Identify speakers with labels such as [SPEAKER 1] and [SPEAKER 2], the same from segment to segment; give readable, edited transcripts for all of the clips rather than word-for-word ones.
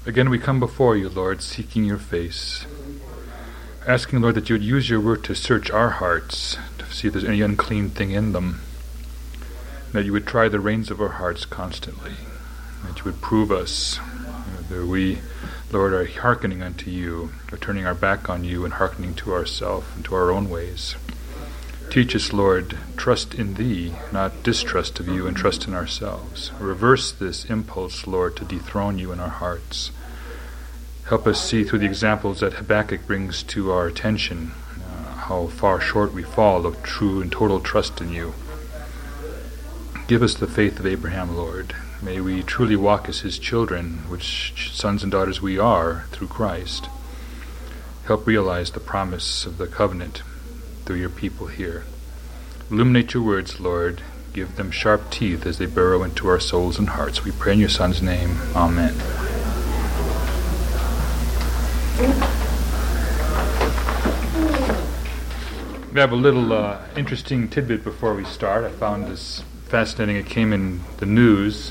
[SPEAKER 1] Again, we come before you, Lord, seeking your face, asking, Lord, that you would use your word to search our hearts, to see if there's any unclean thing in them, that you would try the reins of our hearts constantly, that you would prove us, that we, Lord, are hearkening unto you, or turning our back on you and hearkening to ourselves and to our own ways. Teach us, Lord, trust in thee, not distrust of you and trust in ourselves. Reverse this impulse, Lord, to dethrone you in our hearts. Help us see through the examples that Habakkuk brings to our attention how far short we fall of true and total trust in you. Give us the faith of Abraham, Lord. May we truly walk as his children, which sons and daughters we are through Christ. Help realize the promise of the covenant through your people here. Illuminate your words, Lord. Give them sharp teeth as they burrow into our souls and hearts. We pray in your Son's name. Amen. We have a little interesting tidbit before we start. I found this fascinating. It came in the news.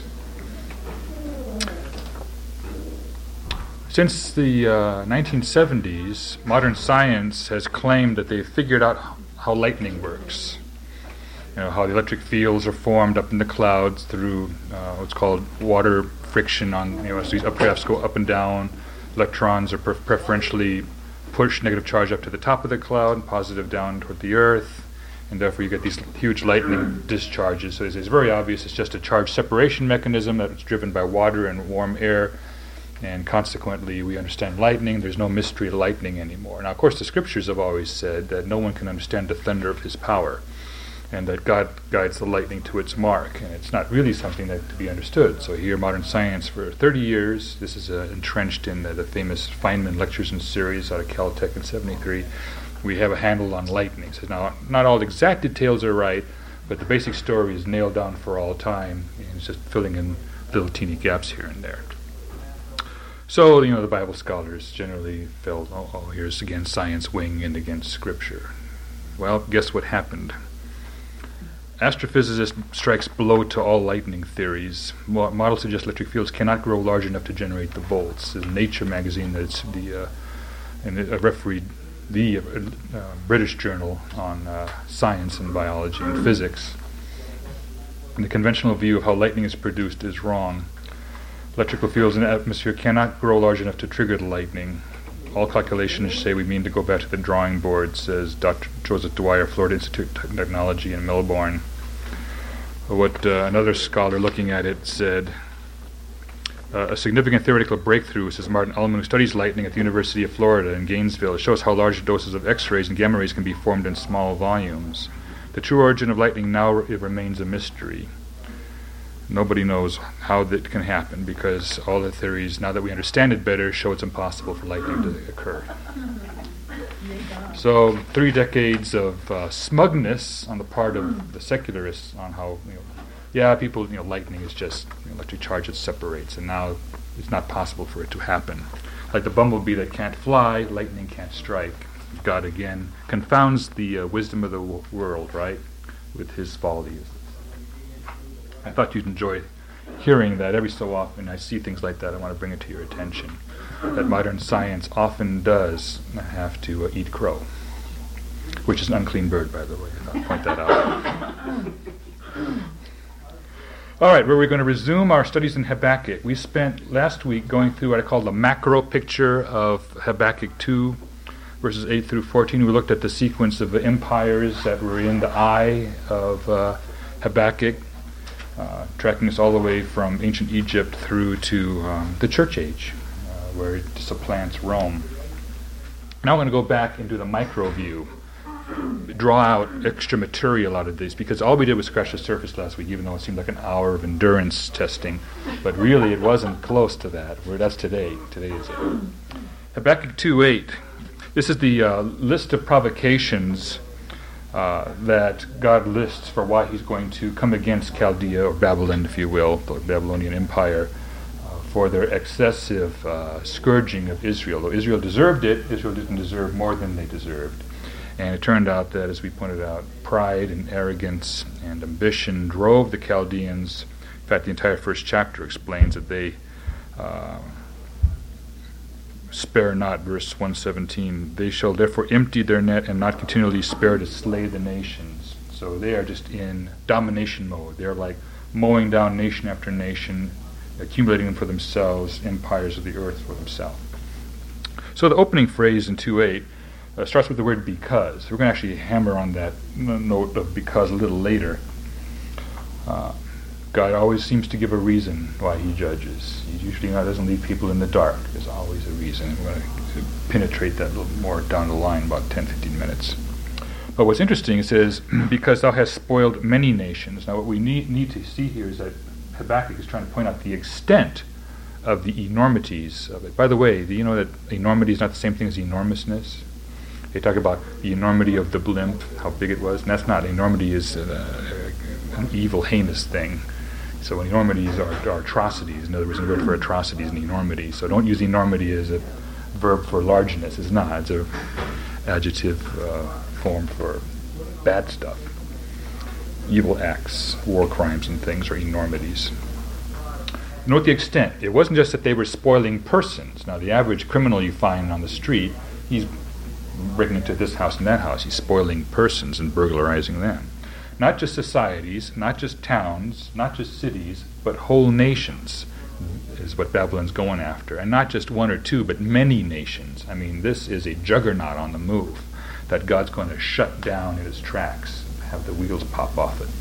[SPEAKER 1] Since the 1970s, modern science has claimed that they've figured out how lightning works. You know, how the electric fields are formed up in the clouds through what's called water friction on, as these updrafts go up and down. Electrons are preferentially push negative charge up to the top of the cloud, positive down toward the earth, and therefore you get these huge lightning discharges. So it's very obvious it's just a charge separation mechanism that's driven by water and warm air, and consequently we understand lightning. There's no mystery to lightning anymore. Now, of course, the scriptures have always said that no one can understand the thunder of his power, and that God guides the lightning to its mark, and it's not really something that to be understood. So here, modern science, for 30 years, this is entrenched in the famous Feynman lectures and series out of Caltech in 73, we have a handle on lightning. So now, not all the exact details are right, but the basic story is nailed down for all time, and it's just filling in little teeny gaps here and there. So, the Bible scholars generally felt, here's again science weighing in against Scripture. Well, guess what happened? Astrophysicist strikes blow to all lightning theories. Models suggest electric fields cannot grow large enough to generate the volts. In Nature magazine, that's the British journal on science and biology and physics. And the conventional view of how lightning is produced is wrong. Electrical fields in the atmosphere cannot grow large enough to trigger the lightning. All calculations say we mean to go back to the drawing board, says Dr. Joseph Dwyer, Florida Institute of Technology in Melbourne. What another scholar looking at it said, a significant theoretical breakthrough, says Martin Ullman, who studies lightning at the University of Florida in Gainesville. It shows how large doses of X-rays and gamma rays can be formed in small volumes. The true origin of lightning now it remains a mystery. Nobody knows how that can happen because all the theories, now that we understand it better, show it's impossible for lightning to occur. So 3 decades of smugness on the part of the secularists on how, people, lightning is just electric charge that separates, and now it's not possible for it to happen. Like the bumblebee that can't fly, lightning can't strike. God again confounds the wisdom of the world, right, with his follies. I thought you'd enjoy hearing that. Every so often I see things like that. I want to bring it to your attention. That modern science often does have to eat crow, which is an unclean bird, by the way. I'll point that out. All right, we're going to resume our studies in Habakkuk. We spent last week going through what I call the macro picture of Habakkuk 2, verses 8 through 14. We looked at the sequence of the empires that were in the eye of Habakkuk, tracking us all the way from ancient Egypt through to the church age, where it supplants Rome. Now I'm going to go back into the micro view, draw out extra material out of this, because all we did was scratch the surface last week, even though it seemed like an hour of endurance testing. But really it wasn't close to that. That's today. Today is it. Habakkuk 2:8. This is the list of provocations that God lists for why he's going to come against Chaldea, or Babylon, if you will, the Babylonian Empire, for their excessive scourging of Israel. Though Israel deserved it, Israel didn't deserve more than they deserved. And it turned out that, as we pointed out, pride and arrogance and ambition drove the Chaldeans. In fact, the entire first chapter explains that they spare not, verse 117. They shall therefore empty their net and not continually spare to slay the nations. So they are just in domination mode. They're like mowing down nation after nation, accumulating them for themselves, empires of the earth for themselves. So the opening phrase in 2:8 starts with the word because. We're going to actually hammer on that note of because a little later. God always seems to give a reason why he judges. He usually doesn't leave people in the dark. There's always a reason. We're going to penetrate that a little more down the line, about 10, 15 minutes. But what's interesting, it says, because thou hast spoiled many nations. Now what we need to see here is that Habakkuk is trying to point out the extent of the enormities of it. By the way, do you know that enormity is not the same thing as enormousness? They talk about the enormity of the blimp, how big it was, and that's not. Enormity is an evil, heinous thing. So enormities are atrocities. In other words, the word for atrocity is an enormity. So don't use enormity as a verb for largeness. It's not. It's an adjective form for bad stuff. Evil acts, war crimes and things are enormities. Note the extent. It wasn't just that they were spoiling persons. Now the average criminal you find on the street, he's breaking into this house and that house. He's spoiling persons and burglarizing them. Not just societies, not just towns, not just cities, but whole nations is what Babylon's going after. And not just one or two, but many nations. I mean, this is a juggernaut on the move that God's going to shut down in its tracks, have the wheels pop off it.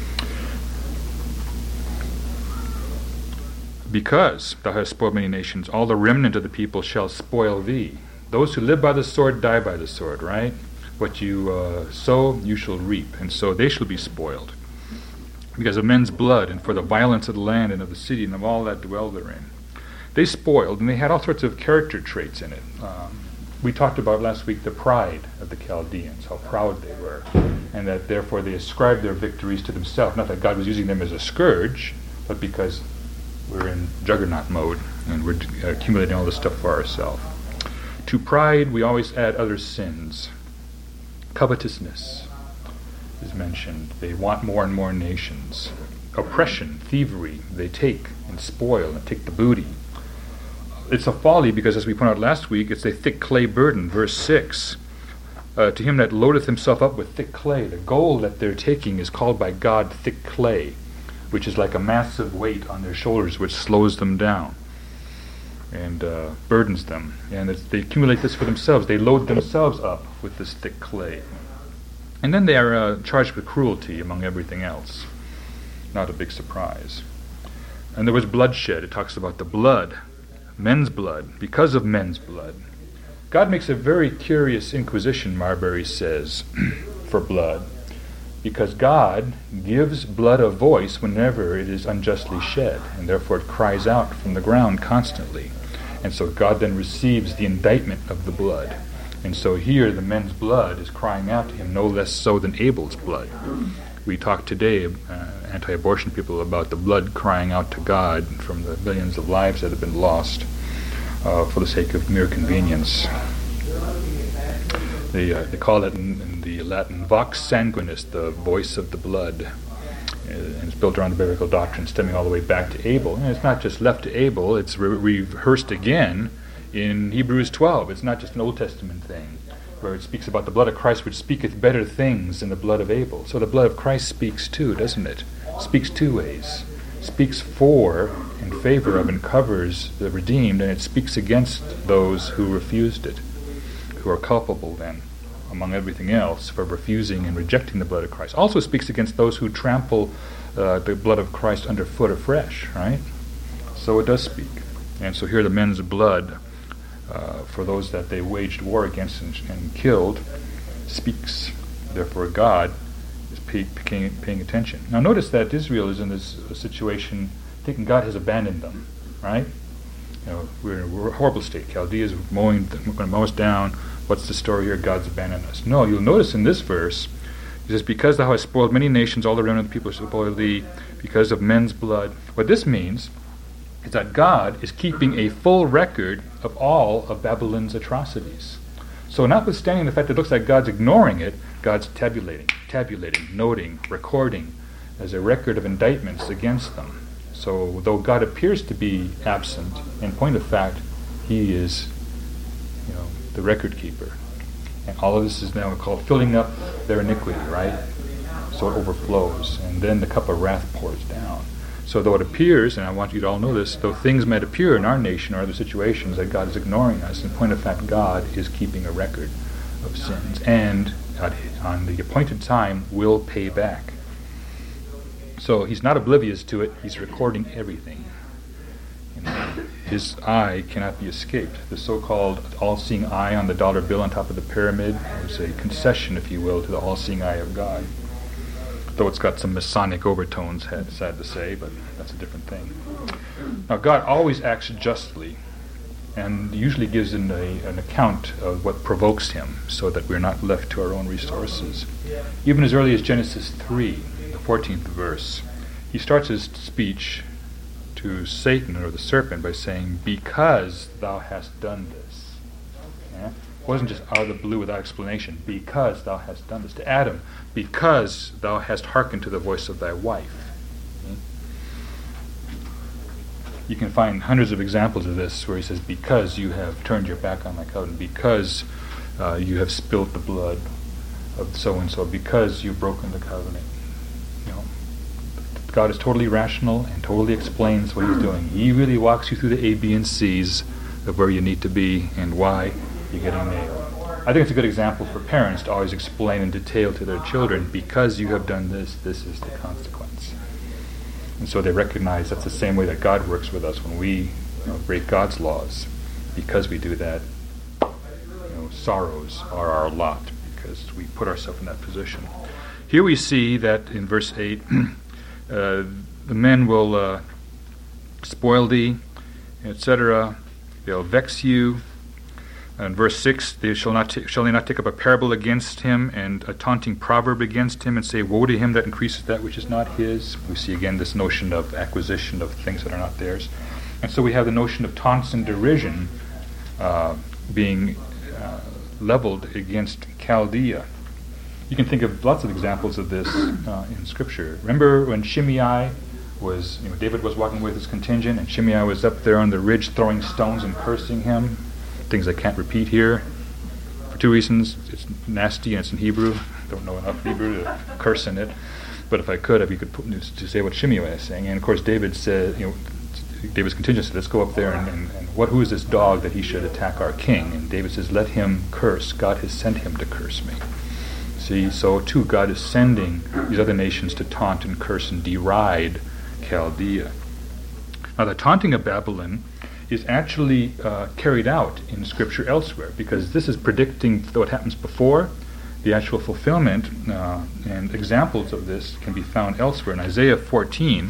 [SPEAKER 1] Because thou hast spoiled many nations, all the remnant of the people shall spoil thee. Those who live by the sword die by the sword, right? What you sow, you shall reap, and so they shall be spoiled. Because of men's blood, and for the violence of the land and of the city, and of all that dwell therein. They spoiled, and they had all sorts of character traits in it. We talked about last week the pride of the Chaldeans, how proud they were, and that therefore they ascribed their victories to themselves. Not that God was using them as a scourge, but because we're in juggernaut mode, and we're accumulating all this stuff for ourselves. To pride, we always add other sins. Covetousness is mentioned. They want more and more nations. Oppression, thievery, they take and spoil and take the booty. It's a folly because, as we pointed out last week, it's a thick clay burden. Verse 6, to him that loadeth himself up with thick clay. The gold that they're taking is called by God thick clay, which is like a massive weight on their shoulders, which slows them down and burdens them. And they accumulate this for themselves. They load themselves up with this thick clay. And then they are charged with cruelty among everything else. Not a big surprise. And there was bloodshed. It talks about the blood, men's blood, because of men's blood. God makes a very curious inquisition, Marbury says, for blood, because God gives blood a voice whenever it is unjustly shed, and therefore it cries out from the ground constantly. And so God then receives the indictment of the blood. And so here the men's blood is crying out to him, no less so than Abel's blood. We talked today, anti-abortion people, about the blood crying out to God from the millions of lives that have been lost for the sake of mere convenience. They call it in the Latin vox sanguinis, the voice of the blood. And it's built around the biblical doctrine stemming all the way back to Abel. And it's not just left to Abel, it's rehearsed again in Hebrews 12. It's not just an Old Testament thing, where it speaks about the blood of Christ which speaketh better things than the blood of Abel. So the blood of Christ speaks too, doesn't it? Speaks two ways. Speaks for, in favor of, and covers the redeemed, and it speaks against those who refused it, who are culpable then, among everything else, for refusing and rejecting the blood of Christ. Also speaks against those who trample the blood of Christ underfoot afresh, right? So it does speak. And so here the men's blood, for those that they waged war against and killed, speaks. Therefore God is paying attention. Now notice that Israel is in this situation thinking God has abandoned them, right? You know, we're in a horrible state. Chaldea is going to mow us down. What's the story here? God's abandoned us. No, you'll notice in this verse, he says, because thou hast spoiled many nations, all the remnant of the people shall spoil thee, because of men's blood. What this means is that God is keeping a full record of all of Babylon's atrocities. So notwithstanding the fact that it looks like God's ignoring it, God's tabulating, noting, recording as a record of indictments against them. So though God appears to be absent, in point of fact, he is the record keeper. And all of this is now called filling up their iniquity, right? So it overflows, and then the cup of wrath pours down. So though it appears, and I want you to all know this, though things might appear in our nation or other situations that God is ignoring us, in point of fact, God is keeping a record of sins, and on the appointed time will pay back. So he's not oblivious to it, he's recording everything. His eye cannot be escaped. The so-called all-seeing eye on the dollar bill on top of the pyramid is a concession, if you will, to the all-seeing eye of God. Though it's got some Masonic overtones, sad to say, but that's a different thing. Now, God always acts justly, and usually gives an account of what provokes him, so that we're not left to our own resources. Even as early as Genesis 3, the 14th verse, he starts his speech to Satan, or the serpent, by saying, "Because thou hast done this." Yeah? It wasn't just out of the blue without explanation. "Because thou hast done this." To Adam, "Because thou hast hearkened to the voice of thy wife." You can find hundreds of examples of this where he says, "Because you have turned your back on my covenant, because you have spilt the blood of so-and-so, because you've broken the covenant." God is totally rational and totally explains what he's doing. He really walks you through the A, B, and C's of where you need to be and why you're getting nailed. I think it's a good example for parents to always explain in detail to their children, "Because you have done this, this is the consequence." And so they recognize that's the same way that God works with us when we break God's laws. Because we do that, sorrows are our lot, because we put ourselves in that position. Here we see that in verse 8, the men will spoil thee, etc. They'll vex you. In verse 6, shall they not take up a parable against him and a taunting proverb against him and say, "Woe to him that increases that which is not his"? We see again this notion of acquisition of things that are not theirs. And so we have the notion of taunts and derision being leveled against Chaldea. You can think of lots of examples of this in Scripture. Remember when Shimei was, David was walking with his contingent, and Shimei was up there on the ridge throwing stones and cursing him? Things I can't repeat here for two reasons. It's nasty and it's in Hebrew. Don't know enough Hebrew to curse in it. But if I could, if you could to say what Shimei was saying. And of course David said, David's contingent said, "Let's go up there and who is this dog that he should attack our king?" And David says, "Let him curse. God has sent him to curse me." See, so too God is sending these other nations to taunt and curse and deride Chaldea. Now the taunting of Babylon is actually carried out in Scripture elsewhere, because this is predicting what happens before. The actual fulfillment and examples of this can be found elsewhere. In Isaiah 14,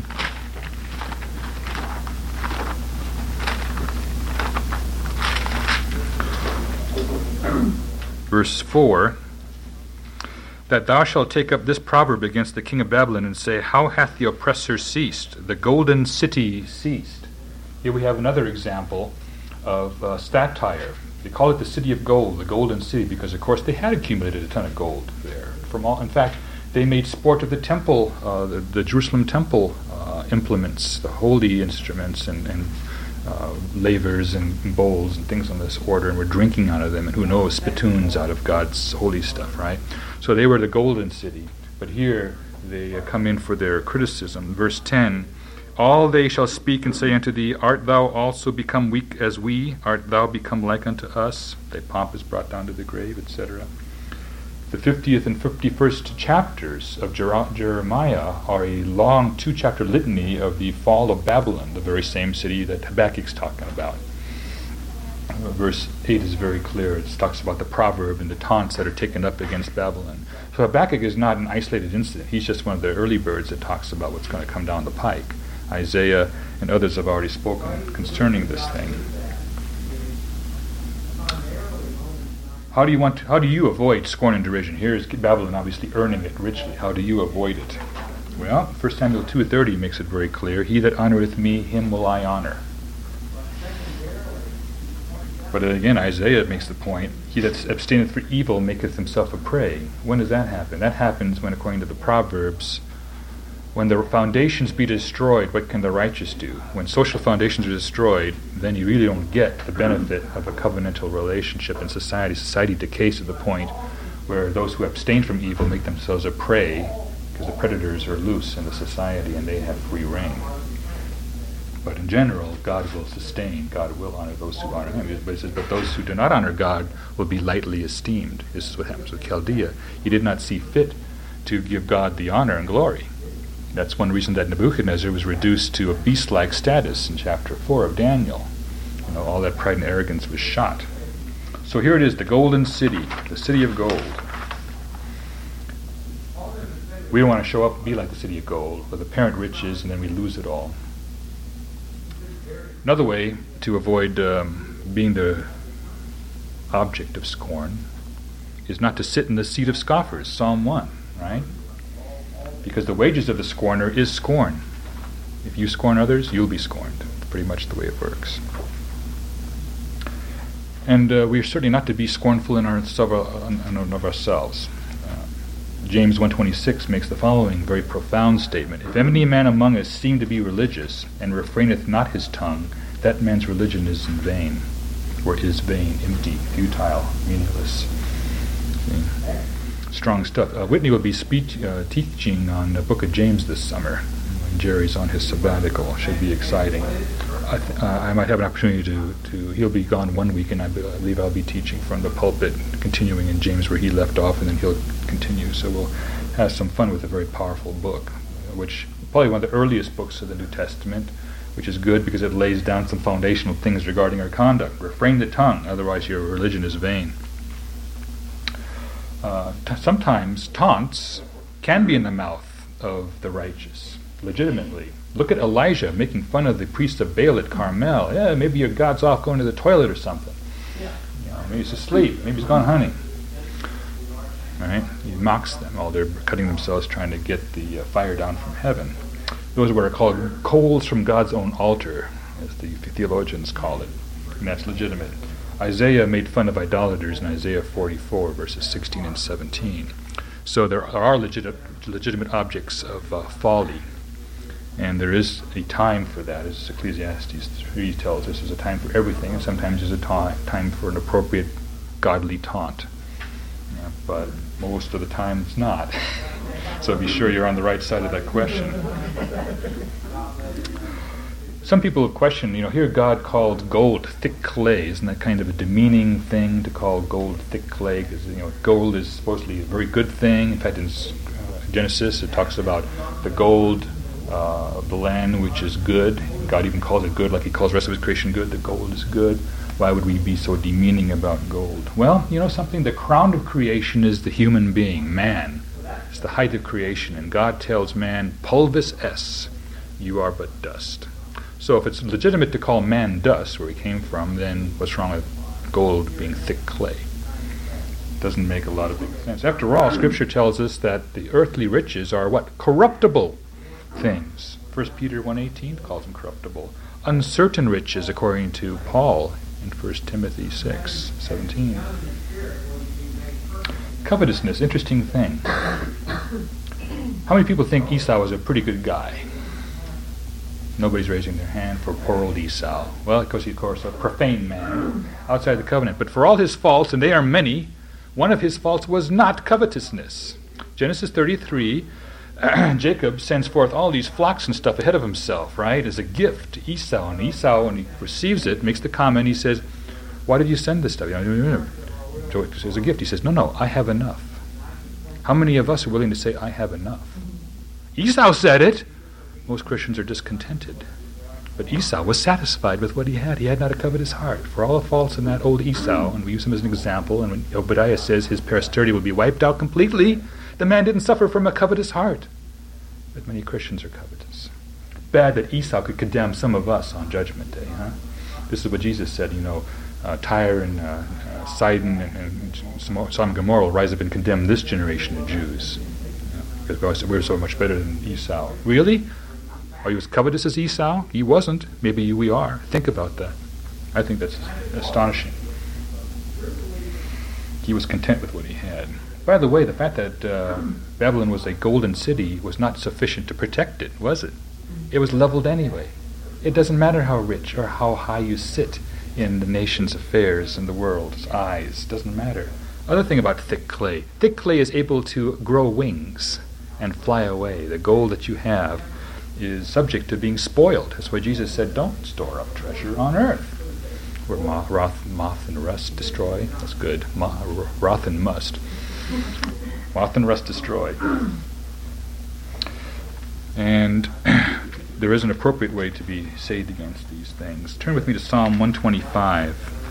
[SPEAKER 1] verse 4, "That thou shalt take up this proverb against the king of Babylon and say, How hath the oppressor ceased? The golden city ceased." Here we have another example of satire. They call it the city of gold, the golden city, because of course they had accumulated a ton of gold there. In fact, they made sport of the temple, the Jerusalem temple implements, the holy instruments and lavers and bowls and things on this order, and were drinking out of them, and who knows, spittoons out of God's holy stuff, right? So they were the golden city. But here they come in for their criticism. Verse 10, "All they shall speak and say unto thee, Art thou also become weak as we? Art thou become like unto us? Thy pomp is brought down to the grave," etc. The 50th and 51st chapters of Jeremiah are a long 2-chapter litany of the fall of Babylon, the very same city that Habakkuk's talking about. Verse 8 is very clear. It talks about the proverb and the taunts that are taken up against Babylon. So Habakkuk is not an isolated incident. He's just one of the early birds that talks about what's going to come down the pike. Isaiah and others have already spoken concerning this thing. How do you avoid scorn and derision? Here is Babylon obviously earning it richly. How do you avoid it? Well, 1 Samuel 2:30 makes it very clear. "He that honoreth me, him will I honor." But again, Isaiah makes the point, "He that abstaineth from evil maketh himself a prey." When does that happen? That happens when, according to the Proverbs, When the foundations be destroyed, what can the righteous do? When social foundations are destroyed, then you really don't get the benefit of a covenantal relationship in society. Society decays to the point where those who abstain from evil make themselves a prey, because the predators are loose in the society and they have free reign. But in general, God will sustain, God will honor those who honor him. But he says, but those who do not honor God will be lightly esteemed. This is what happens with Chaldea. He did not see fit to give God the honor and glory. That's one reason that Nebuchadnezzar was reduced to a beast-like status in chapter 4 of Daniel. All that pride and arrogance was shot. So here it is, the golden city, the city of gold. We don't want to show up and be like the city of gold, with apparent riches, and then we lose it all. Another way to avoid being the object of scorn is not to sit in the seat of scoffers, Psalm 1, right? Because the wages of the scorner is scorn. If you scorn others, you'll be scorned. It's pretty much the way it works. And we are certainly not to be scornful in of ourselves. James 1:26 makes the following very profound statement. If any man among us seem to be religious, and refraineth not his tongue, that man's religion is in vain, or is vain, empty, futile, meaningless. Strong stuff. Whitney will be teaching on the book of James this summer, when Jerry's on his sabbatical. Should be exciting. I might have an opportunity to he'll be gone 1 week, and I believe I'll be teaching from the pulpit, continuing in James where he left off, and then he'll continue. So we'll have some fun with a very powerful book, which probably one of the earliest books of the New Testament, which is good because it lays down some foundational things regarding our conduct. Refrain the tongue, otherwise your religion is vain. Sometimes taunts can be in the mouth of the righteous, legitimately. Look at Elijah making fun of the priest of Baal at Carmel. Yeah, maybe your God's off going to the toilet or something. Maybe he's asleep. Maybe he's gone hunting. Right? He mocks them while they're cutting themselves trying to get the fire down from heaven. Those are what are called coals from God's own altar, as the theologians call it. And that's legitimate. Isaiah made fun of idolaters in Isaiah 44, verses 16 and 17. So there are legitimate objects of folly. And there is a time for that, as Ecclesiastes 3 tells us. There's a time for everything, and sometimes there's a time for an appropriate godly taunt. But most of the time it's not. So be sure you're on the right side of that question. Some people question, here God called gold thick clay. Isn't that kind of a demeaning thing to call gold thick clay? Because, gold is supposedly a very good thing. In fact, in Genesis it talks about the gold of the land, which is good. God even calls it good, like he calls the rest of his creation good. The gold is good. Why would we be so demeaning about gold? Well, something, the crown of creation is the human being, man. It's the height of creation, and God tells man, pulvis es, you are but dust. So if it's legitimate to call man dust, where he came from, then what's wrong with gold being thick clay? Doesn't make a lot of big sense. After all, Scripture tells us that the earthly riches are what? Corruptible things. 1 Peter 1:18 calls them corruptible. Uncertain riches, according to Paul in 1 Timothy 6:17. Covetousness, interesting thing. How many people think Esau was a pretty good guy? Nobody's raising their hand for poor old Esau. Well, because he's, of course, a profane man outside the covenant. But for all his faults, and they are many, one of his faults was not covetousness. Genesis 33, Jacob sends forth all these flocks and stuff ahead of himself, right, as a gift to Esau. And Esau, when he receives it, makes the comment, he says, why did you send this stuff? So it says a gift. He says, no, I have enough. How many of us are willing to say, I have enough? Esau said it. Most Christians are discontented. But Esau was satisfied with what he had. He had not a covetous heart. For all the faults in that old Esau, and we use him as an example, and when Obadiah says his posterity will be wiped out completely, the man didn't suffer from a covetous heart. But many Christians are covetous. Bad that Esau could condemn some of us on Judgment Day, huh? This is what Jesus said, Tyre and Sidon and Sodom and Gomorrah will rise up and condemn this generation of Jews. Because we're so much better than Esau. Really? Are you as covetous as Esau? He wasn't. Maybe we are. Think about that. I think that's astonishing. He was content with what he had. By the way, the fact that Babylon was a golden city was not sufficient to protect it, was it? It was leveled anyway. It doesn't matter how rich or how high you sit in the nation's affairs and the world's eyes. It doesn't matter. Other thing about thick clay. Thick clay is able to grow wings and fly away. The gold that you have is subject to being spoiled. That's why Jesus said, don't store up treasure on earth, where moth and rust destroy. That's good. Moth and rust destroy. And there is an appropriate way to be saved against these things. Turn with me to Psalm 125.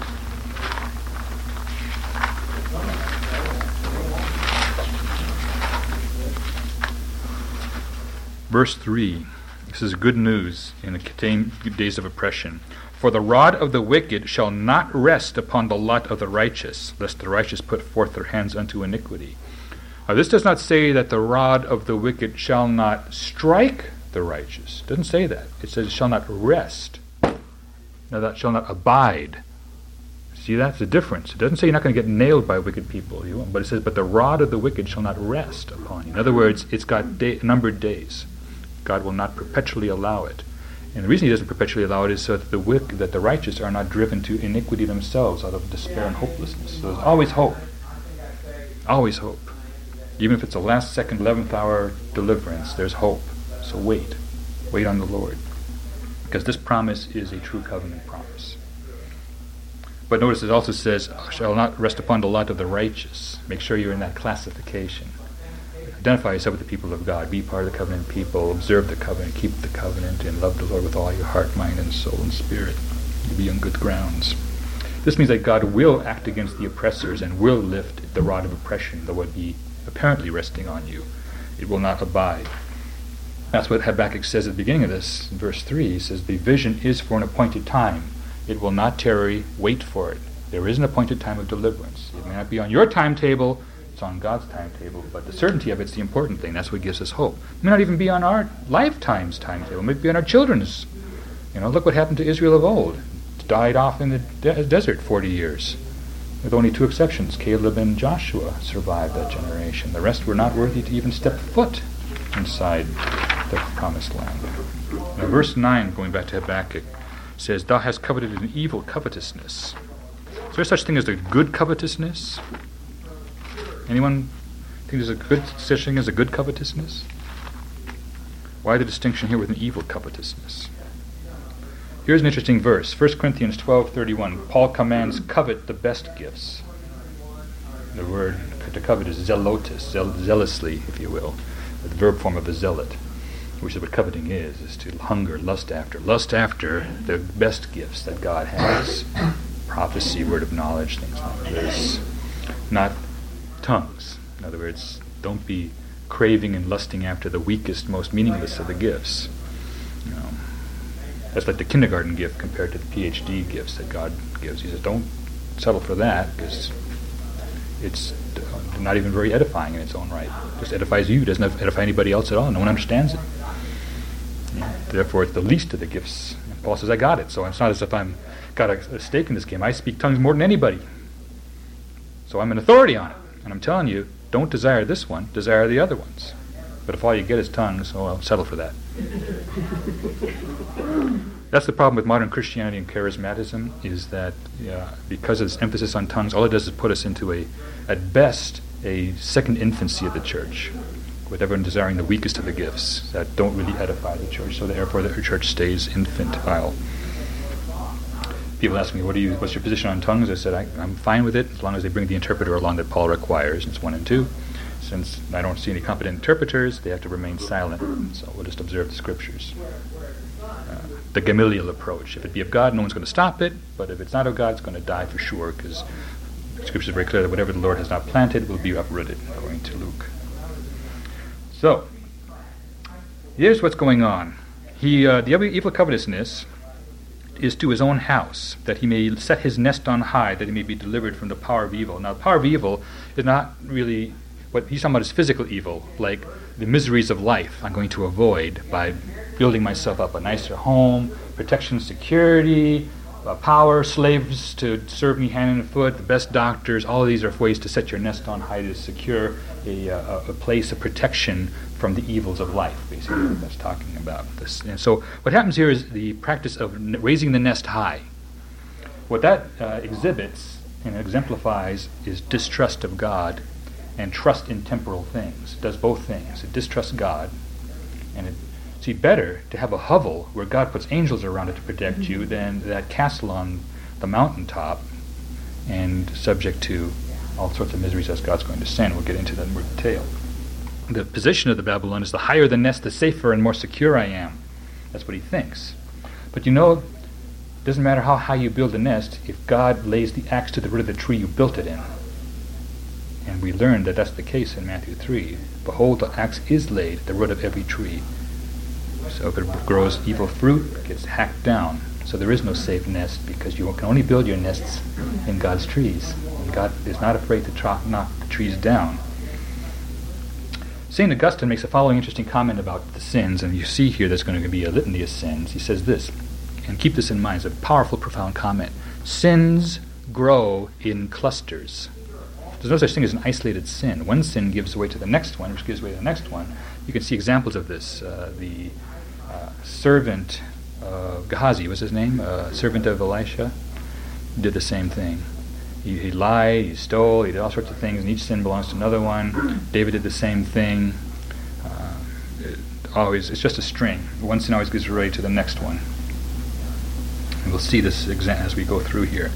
[SPEAKER 1] Verse 3. This is good news in the days of oppression. For the rod of the wicked shall not rest upon the lot of the righteous, lest the righteous put forth their hands unto iniquity. This does not say that the rod of the wicked shall not strike the righteous. It doesn't say that. It says it shall not rest. Now that shall not abide. See, that's the difference. It doesn't say you're not going to get nailed by wicked people, but it says, but the rod of the wicked shall not rest upon you. In other words, it's got numbered days. God will not perpetually allow it. And the reason he doesn't perpetually allow it is so that the righteous are not driven to iniquity themselves out of despair and hopelessness. So there's always hope. Always hope. Even if it's a last second, 11th hour deliverance, there's hope. So wait. Wait on the Lord. Because this promise is a true covenant promise. But notice it also says, shall not rest upon the lot of the righteous. Make sure you're in that classification. Identify yourself with the people of God. Be part of the covenant people. Observe the covenant. Keep the covenant. And love the Lord with all your heart, mind, and soul and spirit. You'll be on good grounds. This means that God will act against the oppressors and will lift the rod of oppression, though it be apparently resting on you. It will not abide. That's what Habakkuk says at the beginning of this. In verse 3, he says, the vision is for an appointed time. It will not tarry. Wait for it. There is an appointed time of deliverance. It may not be on your timetable. It's on God's timetable, but the certainty of it's the important thing. That's what gives us hope. It may not even be on our lifetime's timetable. It may be on our children's. Look what happened to Israel of old. It died off in the desert 40 years. With only two exceptions. Caleb and Joshua survived that generation. The rest were not worthy to even step foot inside the promised land. Now, verse 9, going back to Habakkuk, says, thou hast coveted an evil covetousness. Is there such thing as a good covetousness? Anyone think there's such thing as a good covetousness? Why the distinction here with an evil covetousness? Here's an interesting verse. 1 Corinthians 12:31. Paul commands covet the best gifts. The word to covet is zelotus, zealously, if you will. The verb form of a zealot, which is what coveting is to hunger, lust after the best gifts that God has. Prophecy, word of knowledge, things like this. Not tongues. In other words, don't be craving and lusting after the weakest, most meaningless of the gifts. That's like the kindergarten gift compared to the PhD gifts that God gives. He says, don't settle for that, because it's not even very edifying in its own right. It just edifies you. It doesn't edify anybody else at all. No one understands it. Therefore, it's the least of the gifts. And Paul says, I got it. So it's not as if I'm got a stake in this game. I speak tongues more than anybody. So I'm an authority on it. And I'm telling you, don't desire this one, desire the other ones. But if all you get is tongues, I'll settle for that. That's the problem with modern Christianity and charismatism, is that because of this emphasis on tongues, all it does is put us into at best, a second infancy of the church, with everyone desiring the weakest of the gifts that don't really edify the church. So therefore the church stays infantile. People ask me, what's your position on tongues? I said, I'm fine with it as long as they bring the interpreter along that Paul requires. It's 1 and 2. Since I don't see any competent interpreters, they have to remain silent. So we'll just observe the scriptures. The Gamaliel approach. If it be of God, no one's going to stop it. But if it's not of God, it's going to die for sure, because the scripture is very clear that whatever the Lord has not planted will be uprooted, according to Luke. So, here's what's going on. The evil covetousness is to his own house, that he may set his nest on high, that he may be delivered from the power of evil. Now, the power of evil is not really what he's talking about is physical evil, like the miseries of life I'm going to avoid by building myself up a nicer home, protection, security, power, slaves to serve me hand and foot, the best doctors. All of these are ways to set your nest on high to secure a place of protection from the evils of life, basically, what that's talking about. And so what happens here is the practice of raising the nest high. What that exhibits and exemplifies is distrust of God and trust in temporal things. It does both things. It distrusts God, and it's better to have a hovel where God puts angels around it to protect you than that castle on the mountaintop and subject to all sorts of miseries as God's going to send. We'll get into that in more detail. The position of the Babylon is the higher the nest, the safer and more secure I am. That's what he thinks. But it doesn't matter how high you build a nest if God lays the axe to the root of the tree you built it in. And we learned that that's the case in Matthew 3. Behold, the axe is laid at the root of every tree. So if it grows evil fruit, it gets hacked down. So there is no safe nest because you can only build your nests in God's trees. And God is not afraid to knock the trees down. St. Augustine makes the following interesting comment about the sins, and you see here there's going to be a litany of sins. He says this, and keep this in mind, it's a powerful, profound comment. Sins grow in clusters. There's no such thing as an isolated sin. One sin gives way to the next one, which gives way to the next one. You can see examples of this. The servant of Gehazi, was his name? Servant of Elisha, did the same thing. He lied, he stole, he did all sorts of things, and each sin belongs to another one. David did the same thing. It's just a string. One sin always gives way to the next one. And we'll see this as we go through here.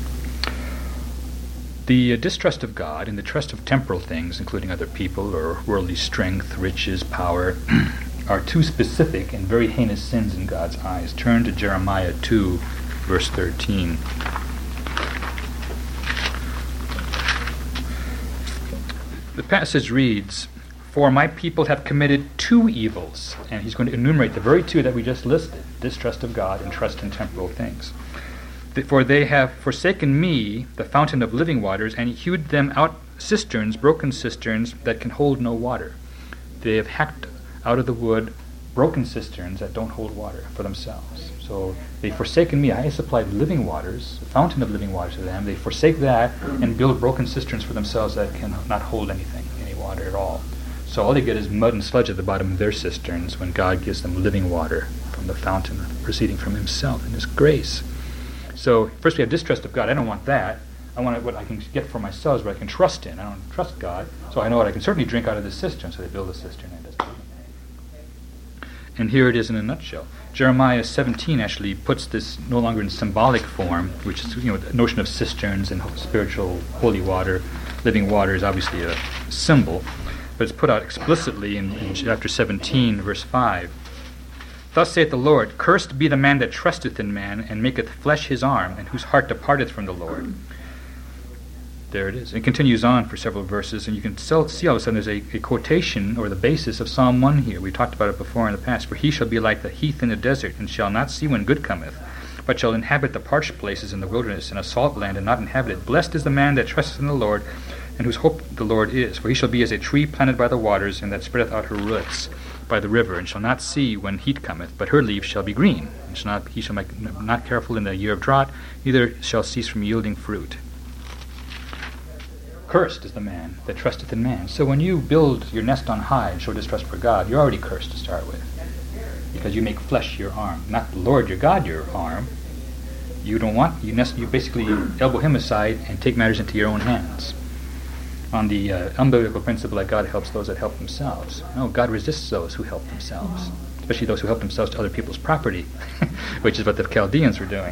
[SPEAKER 1] The distrust of God and the trust of temporal things, including other people or worldly strength, riches, power, are two specific and very heinous sins in God's eyes. Turn to Jeremiah 2, verse 13. The passage reads, "For my people have committed two evils," and he's going to enumerate the very two that we just listed, distrust of God and trust in temporal things. "For they have forsaken me, the fountain of living waters, and hewed them out cisterns, broken cisterns, that can hold no water." They have hacked out of the wood broken cisterns that don't hold water for themselves. So they've forsaken me. I supplied living waters, a fountain of living waters to them. They forsake that and build broken cisterns for themselves that cannot hold anything, any water at all. So all they get is mud and sludge at the bottom of their cisterns when God gives them living water from the fountain proceeding from himself in his grace. So first we have distrust of God. I don't want that. I want what I can get for myself, what I can trust in. I don't trust God, so I know what I can certainly drink out of this cistern. So they build a cistern and it doesn't. And here it is in a nutshell. Jeremiah 17 actually puts this no longer in symbolic form, which is the notion of cisterns and spiritual holy water. Living water is obviously a symbol, but it's put out explicitly in chapter 17, verse 5. "Thus saith the Lord, Cursed be the man that trusteth in man, and maketh flesh his arm, and whose heart departeth from the Lord." There it is. It continues on for several verses, and you can see all of a sudden there's a quotation or the basis of Psalm 1 here. We talked about it before in the past. "For he shall be like the heath in the desert, and shall not see when good cometh, but shall inhabit the parched places in the wilderness, in a salt land, and not inhabited. Blessed is the man that trusteth in the Lord, and whose hope the Lord is. For he shall be as a tree planted by the waters, and that spreadeth out her roots by the river, and shall not see when heat cometh, but her leaves shall be green. And he shall make not careful in the year of drought, neither shall cease from yielding fruit." Cursed is the man that trusteth in man. So when you build your nest on high and show distrust for God, you're already cursed to start with, because you make flesh your arm, not the Lord your God your arm. You basically elbow him aside and take matters into your own hands. On the unbiblical principle that God helps those that help themselves. No, God resists those who help themselves, especially those who help themselves to other people's property, which is what the Chaldeans were doing.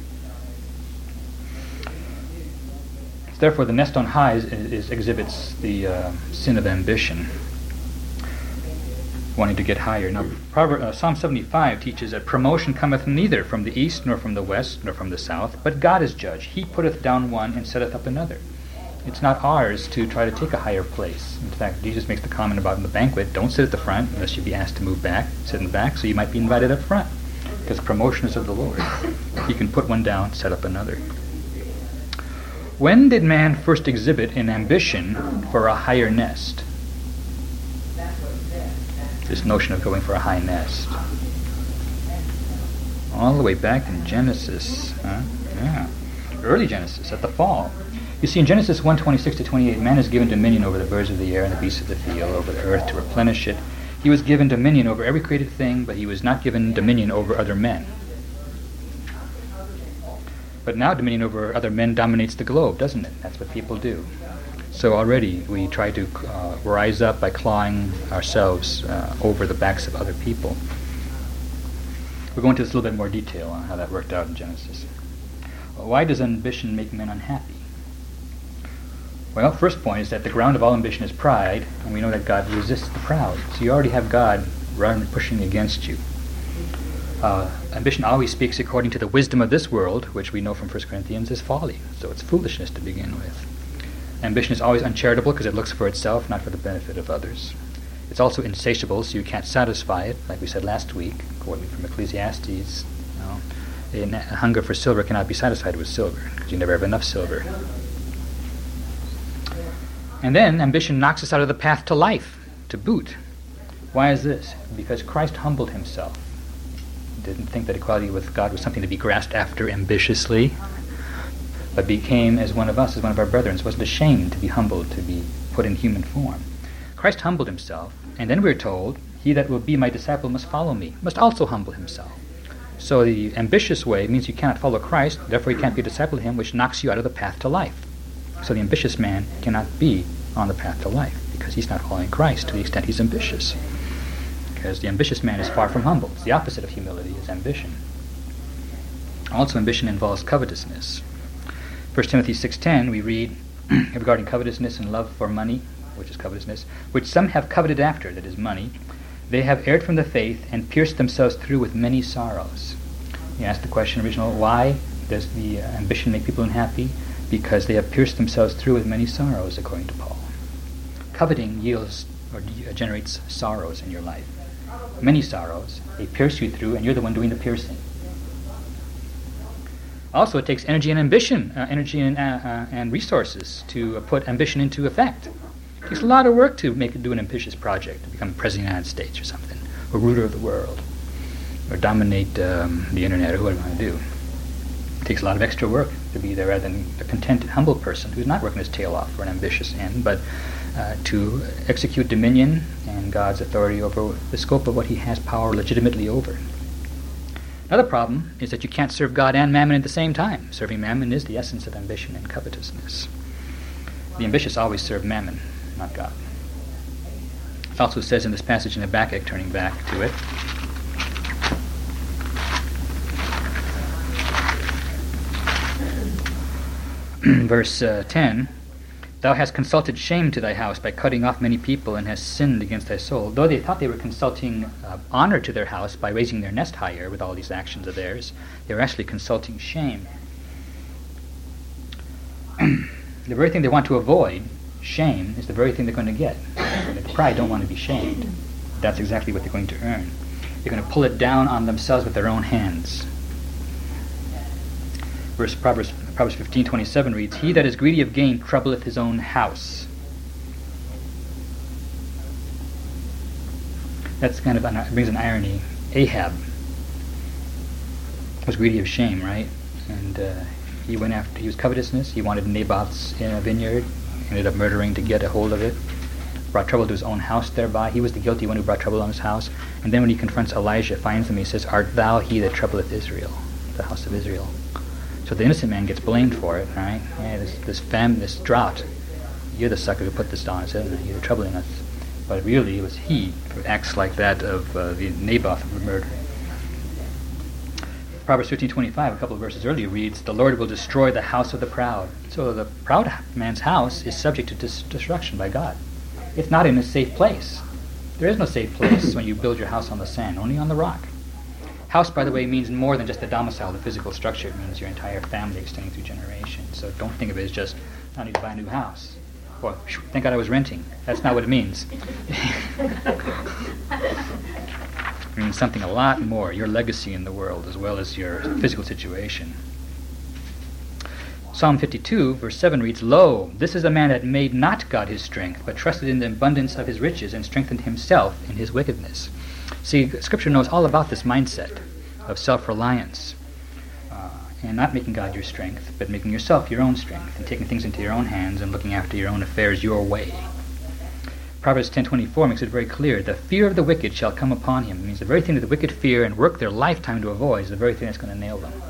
[SPEAKER 1] Therefore, the nest on high exhibits the sin of ambition, wanting to get higher. Now, Psalm 75 teaches that promotion cometh neither from the east, nor from the west, nor from the south, but God is judge. He putteth down one and setteth up another. It's not ours to try to take a higher place. In fact, Jesus makes the comment about in the banquet, don't sit at the front unless you be asked to move back. Sit in the back, so you might be invited up front, because promotion is of the Lord. He can put one down, set up another. When did man first exhibit an ambition for a higher nest? This notion of going for a high nest. All the way back in Genesis.
[SPEAKER 2] Yeah. Early Genesis, at the fall. You see, in Genesis 1:26-28, man is given dominion over the birds of the air and the beasts of the field, over the earth to replenish it. He was given dominion over every created thing, but he was not given dominion over other men. But now dominion over other men dominates the globe, doesn't it? That's what people do. So already we try to rise up by clawing ourselves over the backs of other people. We'll go into this a little bit more detail on how that worked out in Genesis. Why does ambition make men unhappy? Well, first point is that the ground of all ambition is pride, and we know that God resists the proud. So you already have God pushing against you. Ambition always speaks according to the wisdom of this world, which we know from 1 Corinthians is folly. So it's foolishness to begin with. Ambition is always uncharitable because it looks for itself, not for the benefit of others. It's also insatiable, so you can't satisfy it, like we said last week, quoting from Ecclesiastes. A hunger for silver cannot be satisfied with silver, because you never have enough silver. And then ambition knocks us out of the path to life, to boot. Why is this? Because Christ humbled himself. He didn't think that equality with God was something to be grasped after ambitiously, but became as one of us, as one of our brethren. He wasn't ashamed to be humbled, to be put in human form. Christ humbled himself, and then we're told, he that will be my disciple must follow me, must also humble himself. So the ambitious way means you cannot follow Christ, therefore you can't be a disciple of him, which knocks you out of the path to life. So the ambitious man cannot be on the path to life, because he's not following Christ to the extent he's ambitious. Because the ambitious man is far from humble. It's the opposite of humility, is ambition. Also, ambition involves covetousness. 1 Timothy 6:10, we read regarding covetousness and love for money, which is covetousness, which some have coveted after, that is money. They have erred from the faith and pierced themselves through with many sorrows. You asked the question original, why does the ambition make people unhappy? Because they have pierced themselves through with many sorrows, according to Paul. Coveting yields or generates sorrows in your life. Many sorrows. They pierce you through, and you're the one doing the piercing. Also, it takes energy and ambition, and resources to put ambition into effect. It takes a lot of work to do an ambitious project, to become president of the United States or something, or ruler of the world, or dominate the internet, or whatever you want to do. It takes a lot of extra work to be there, rather than a contented, humble person who's not working his tail off for an ambitious end, but to execute dominion and God's authority over the scope of what he has power legitimately over. Another problem is that you can't serve God and mammon at the same time. Serving mammon is the essence of ambition and covetousness. The ambitious always serve mammon, not God. It also says in this passage in Habakkuk, turning back to it, verse 10, thou hast consulted shame to thy house by cutting off many people, and hast sinned against thy soul. Though they thought they were consulting honor to their house by raising their nest higher with all these actions of theirs, they were actually consulting shame. The very thing they want to avoid, shame, is the very thing they're going to get. The pride don't want to be shamed. That's exactly what they're going to earn. They're going to pull it down on themselves with their own hands. Proverbs 15:27 reads, he that is greedy of gain troubleth his own house. That's kind of it brings an irony. Ahab was greedy of shame, right? And he was covetousness. He wanted Naboth's vineyard. Ended up murdering to get a hold of it. Brought trouble to his own house thereby. He was the guilty one who brought trouble on his house. And then when he confronts Elijah, finds him, he says, art thou he that troubleth Israel, the house of Israel? So the innocent man gets blamed for it, right? Yeah, this famine, this drought. You're the sucker who put this on us, isn't it? You're troubling us. But really, it was he who acts like that of the Naboth of the murder. Proverbs 15:25, a couple of verses earlier, reads, the Lord will destroy the house of the proud. So the proud man's house is subject to destruction by God. It's not in a safe place. There is no safe place when you build your house on the sand, only on the rock. House, by the way, means more than just the domicile, the physical structure. It means your entire family extending through generations. So don't think of it as just, I need to buy a new house. Or, thank God I was renting. That's not what it means. It means something a lot more, your legacy in the world as well as your physical situation. Psalm 52, verse 7 reads, lo, this is a man that made not God his strength, but trusted in the abundance of his riches and strengthened himself in his wickedness. See, Scripture knows all about this mindset of self-reliance and not making God your strength, but making yourself your own strength, and taking things into your own hands and looking after your own affairs your way. Proverbs 10:24 makes it very clear, the fear of the wicked shall come upon him. It means the very thing that the wicked fear and work their lifetime to avoid is the very thing that's going to nail them.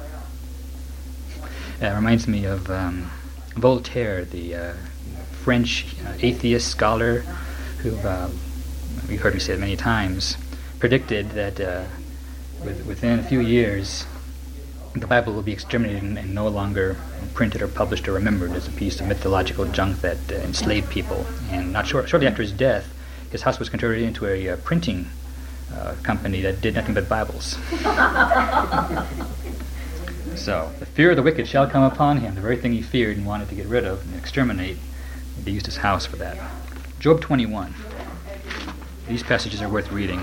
[SPEAKER 2] It reminds me of Voltaire, the French atheist scholar who, you've heard me say it many times, predicted that within a few years the Bible will be exterminated and no longer printed or published or remembered as a piece of mythological junk that enslaved people. And not shortly after his death, his house was converted into a printing company that did nothing but Bibles. So, the fear of the wicked shall come upon him, the very thing he feared and wanted to get rid of and exterminate. They used his house for that. Job 21. These passages are worth reading.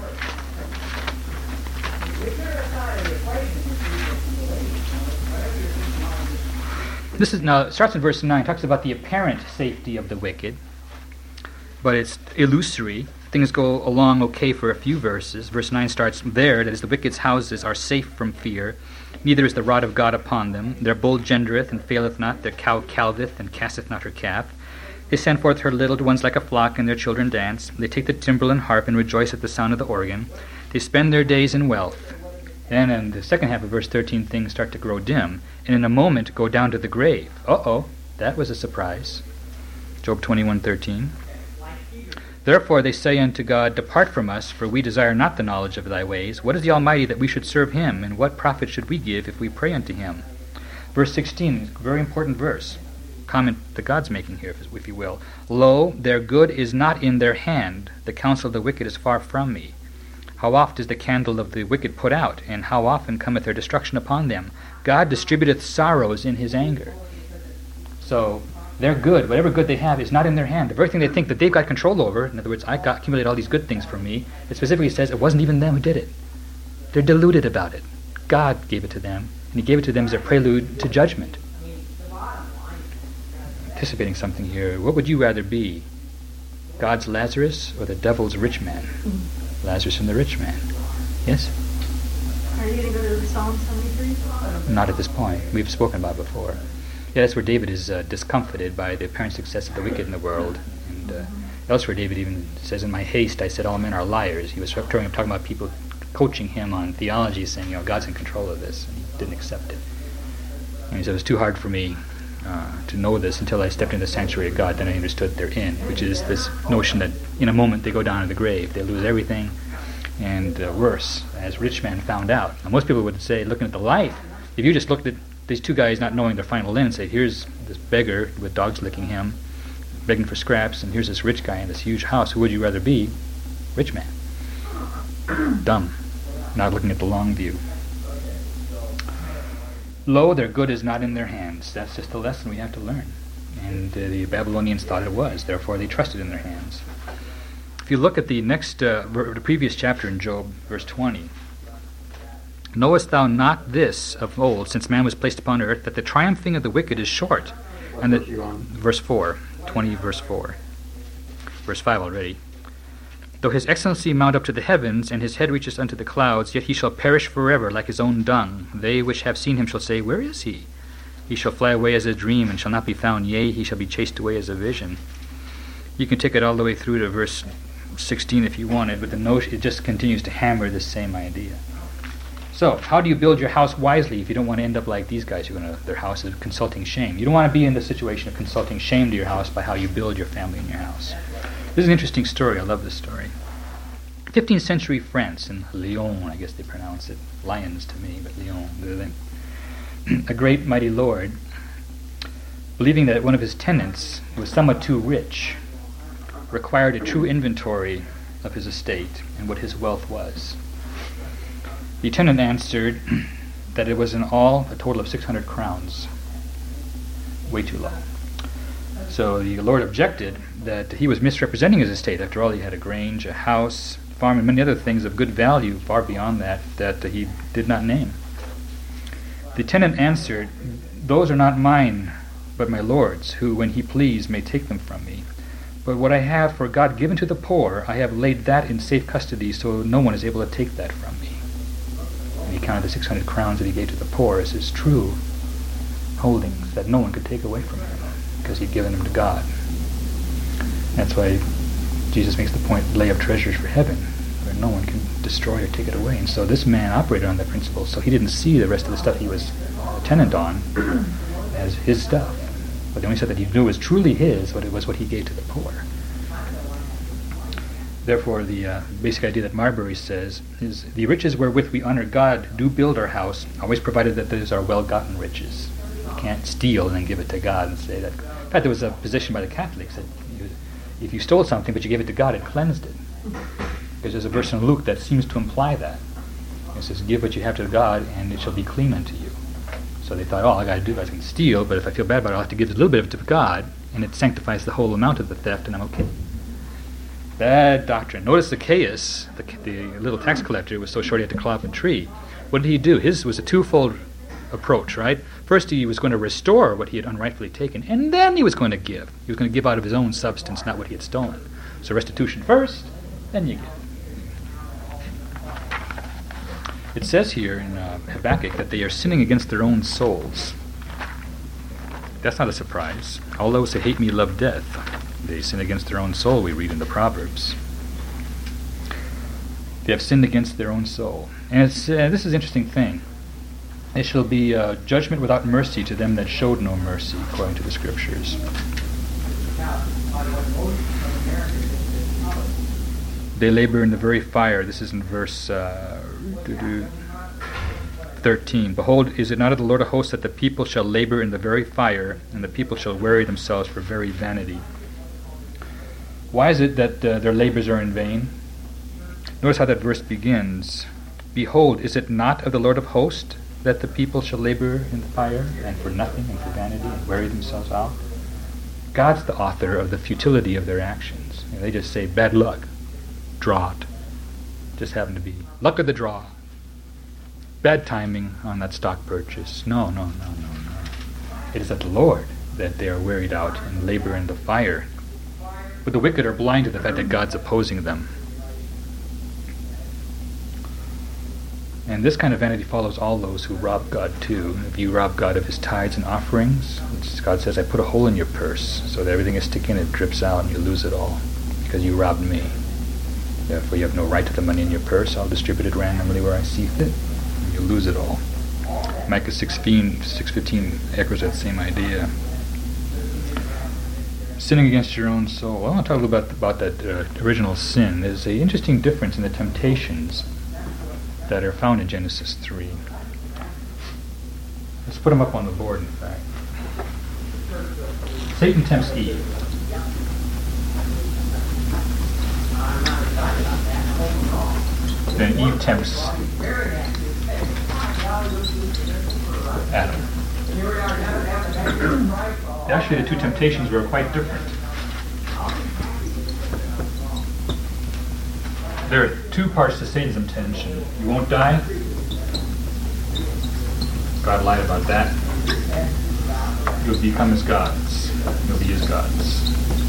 [SPEAKER 2] This is now, it starts in verse 9, talks about the apparent safety of the wicked, but it's illusory. Things go along okay for a few verses. Verse 9 starts there, that is, the wicked's houses are safe from fear, neither is the rod of God upon them. Their bull gendereth and faileth not, their cow calveth and casteth not her calf. They send forth her little ones like a flock, and their children dance. They take the timbrel and harp and rejoice at the sound of the organ. They spend their days in wealth. Then in the second half of verse 13, things start to grow dim, and in a moment go down to the grave. That was a surprise. Job 21:13. Therefore they say unto God, depart from us, for we desire not the knowledge of thy ways. What is the Almighty that we should serve him, and what profit should we give if we pray unto him? Verse 16, a very important verse. Comment that God's making here, if you will. Lo, their good is not in their hand, the counsel of the wicked is far from me. How oft is the candle of the wicked put out, and how often cometh their destruction upon them? God distributeth sorrows in his anger. So, their good, whatever good they have, is not in their hand. The very thing they think that they've got control over, in other words, accumulate all these good things from me, it specifically says it wasn't even them who did it. They're deluded about it. God gave it to them, and he gave it to them as a prelude to judgment. Anticipating something here, what would you rather be? God's Lazarus or the devil's rich man? Lazarus and the rich man. Yes?
[SPEAKER 3] Are you going to go to Psalm 73?
[SPEAKER 2] Not at this point. We've spoken about it before. Yeah, that's where David is discomfited by the apparent success of the wicked in the world. And elsewhere David even says, in my haste I said all men are liars. He was talking about people coaching him on theology, saying, God's in control of this. And he didn't accept it. And he said, it was too hard for me to know this until I stepped into the sanctuary of God. Then I understood they're in, which is this notion that in a moment they go down to the grave. They lose everything, and worse, as rich man found out. Now, most people would say, looking at the life, if you just looked at these two guys not knowing their final end, say, here's this beggar with dogs licking him, begging for scraps, and here's this rich guy in this huge house. Who would you rather be? Rich man. Dumb. Not looking at the long view. Lo, their good is not in their hands. That's just a lesson we have to learn. And the Babylonians thought it was. Therefore, they trusted in their hands. If you look at the next, the previous chapter in Job, verse 20, knowest thou not this of old, since man was placed upon earth, that the triumphing of the wicked is short? And that, verse 4, 20 verse 4. Verse 5 already. Though his excellency mount up to the heavens, and his head reaches unto the clouds, yet he shall perish forever like his own dung. They which have seen him shall say, where is he? He shall fly away as a dream, and shall not be found. Yea, he shall be chased away as a vision. You can take it all the way through to verse 16 if you wanted, but the notion, it just continues to hammer this same idea. So, how do you build your house wisely if you don't want to end up like these guys who are going to their house is consulting shame? You don't want to be in the situation of consulting shame to your house by how you build your family and your house. This is an interesting story. I love this story. 15th century France, in Lyon, I guess they pronounce it. Lions to me, but Lyon. A great mighty lord, believing that one of his tenants was somewhat too rich, required a true inventory of his estate and what his wealth was. The tenant answered that it was in all a total of 600 crowns. Way too low. So the lord objected that he was misrepresenting his estate. After all, he had a grange, a house, farm, and many other things of good value far beyond that he did not name. The tenant answered, those are not mine, but my Lord's, who, when he please, may take them from me. But what I have for God given to the poor, I have laid that in safe custody, so no one is able to take that from me. And he counted the 600 crowns that he gave to the poor as his true holdings that no one could take away from him because he'd given them to God. That's why Jesus makes the point, lay up treasures for heaven, where no one can destroy or take it away. And so this man operated on that principle, so he didn't see the rest of the stuff he was tenant on as his stuff. But the only stuff that he knew was truly his, but it was what he gave to the poor. Therefore, the basic idea that Marbury says is, the riches wherewith we honor God do build our house, always provided that those are well-gotten riches. You can't steal and then give it to God and say that. In fact, there was a position by the Catholics that if you stole something but you gave it to God, it cleansed it. Because there's a verse in Luke that seems to imply that. It says, give what you have to God and it shall be clean unto you. So they thought, all I got to do is I can steal, but if I feel bad about it, I'll have to give a little bit of it to God, and it sanctifies the whole amount of the theft, and I'm okay. Bad doctrine. Notice Zacchaeus, the little tax collector, was so short he had to climb up a tree. What did he do? His was a twofold approach, right? First, he was going to restore what he had unrightfully taken, and then he was going to give. He was going to give out of his own substance, not what he had stolen. So restitution first, then you give. It says here in Habakkuk that they are sinning against their own souls. That's not a surprise. All those who hate me love death. They sin against their own soul, we read in the Proverbs. They have sinned against their own soul. And this is an interesting thing. It shall be judgment without mercy to them that showed no mercy, according to the Scriptures. They labor in the very fire. This is in verse 13. Behold, is it not of the Lord of hosts that the people shall labor in the very fire, and the people shall weary themselves for very vanity? Why is it that their labors are in vain? Notice how that verse begins. Behold, is it not of the Lord of hosts that the people shall labor in the fire, and for nothing, and for vanity, and weary themselves out? God's the author of the futility of their actions. They just say, bad luck, drought. Just happened to be luck of the draw. Bad timing on that stock purchase. No. It is of the Lord that they are wearied out and labor in the fire. But the wicked are blind to the fact that God's opposing them. And this kind of vanity follows all those who rob God too. If you rob God of his tithes and offerings, God says, I put a hole in your purse so that everything is sticking and it drips out and you lose it all because you robbed me. Therefore you have no right to the money in your purse. I'll distribute it randomly where I see fit. And you lose it all. Micah 6:15 echoes that same idea. Sinning against your own soul. Well, I want to talk a little bit about that original sin. There's an interesting difference in the temptations that are found in Genesis 3. Let's put them up on the board, in fact. Satan tempts Eve. Then Eve tempts Adam. Actually, the two temptations were quite different. There are two parts to Satan's temptation. You won't die. God lied about that. You'll become his gods. You'll be his gods.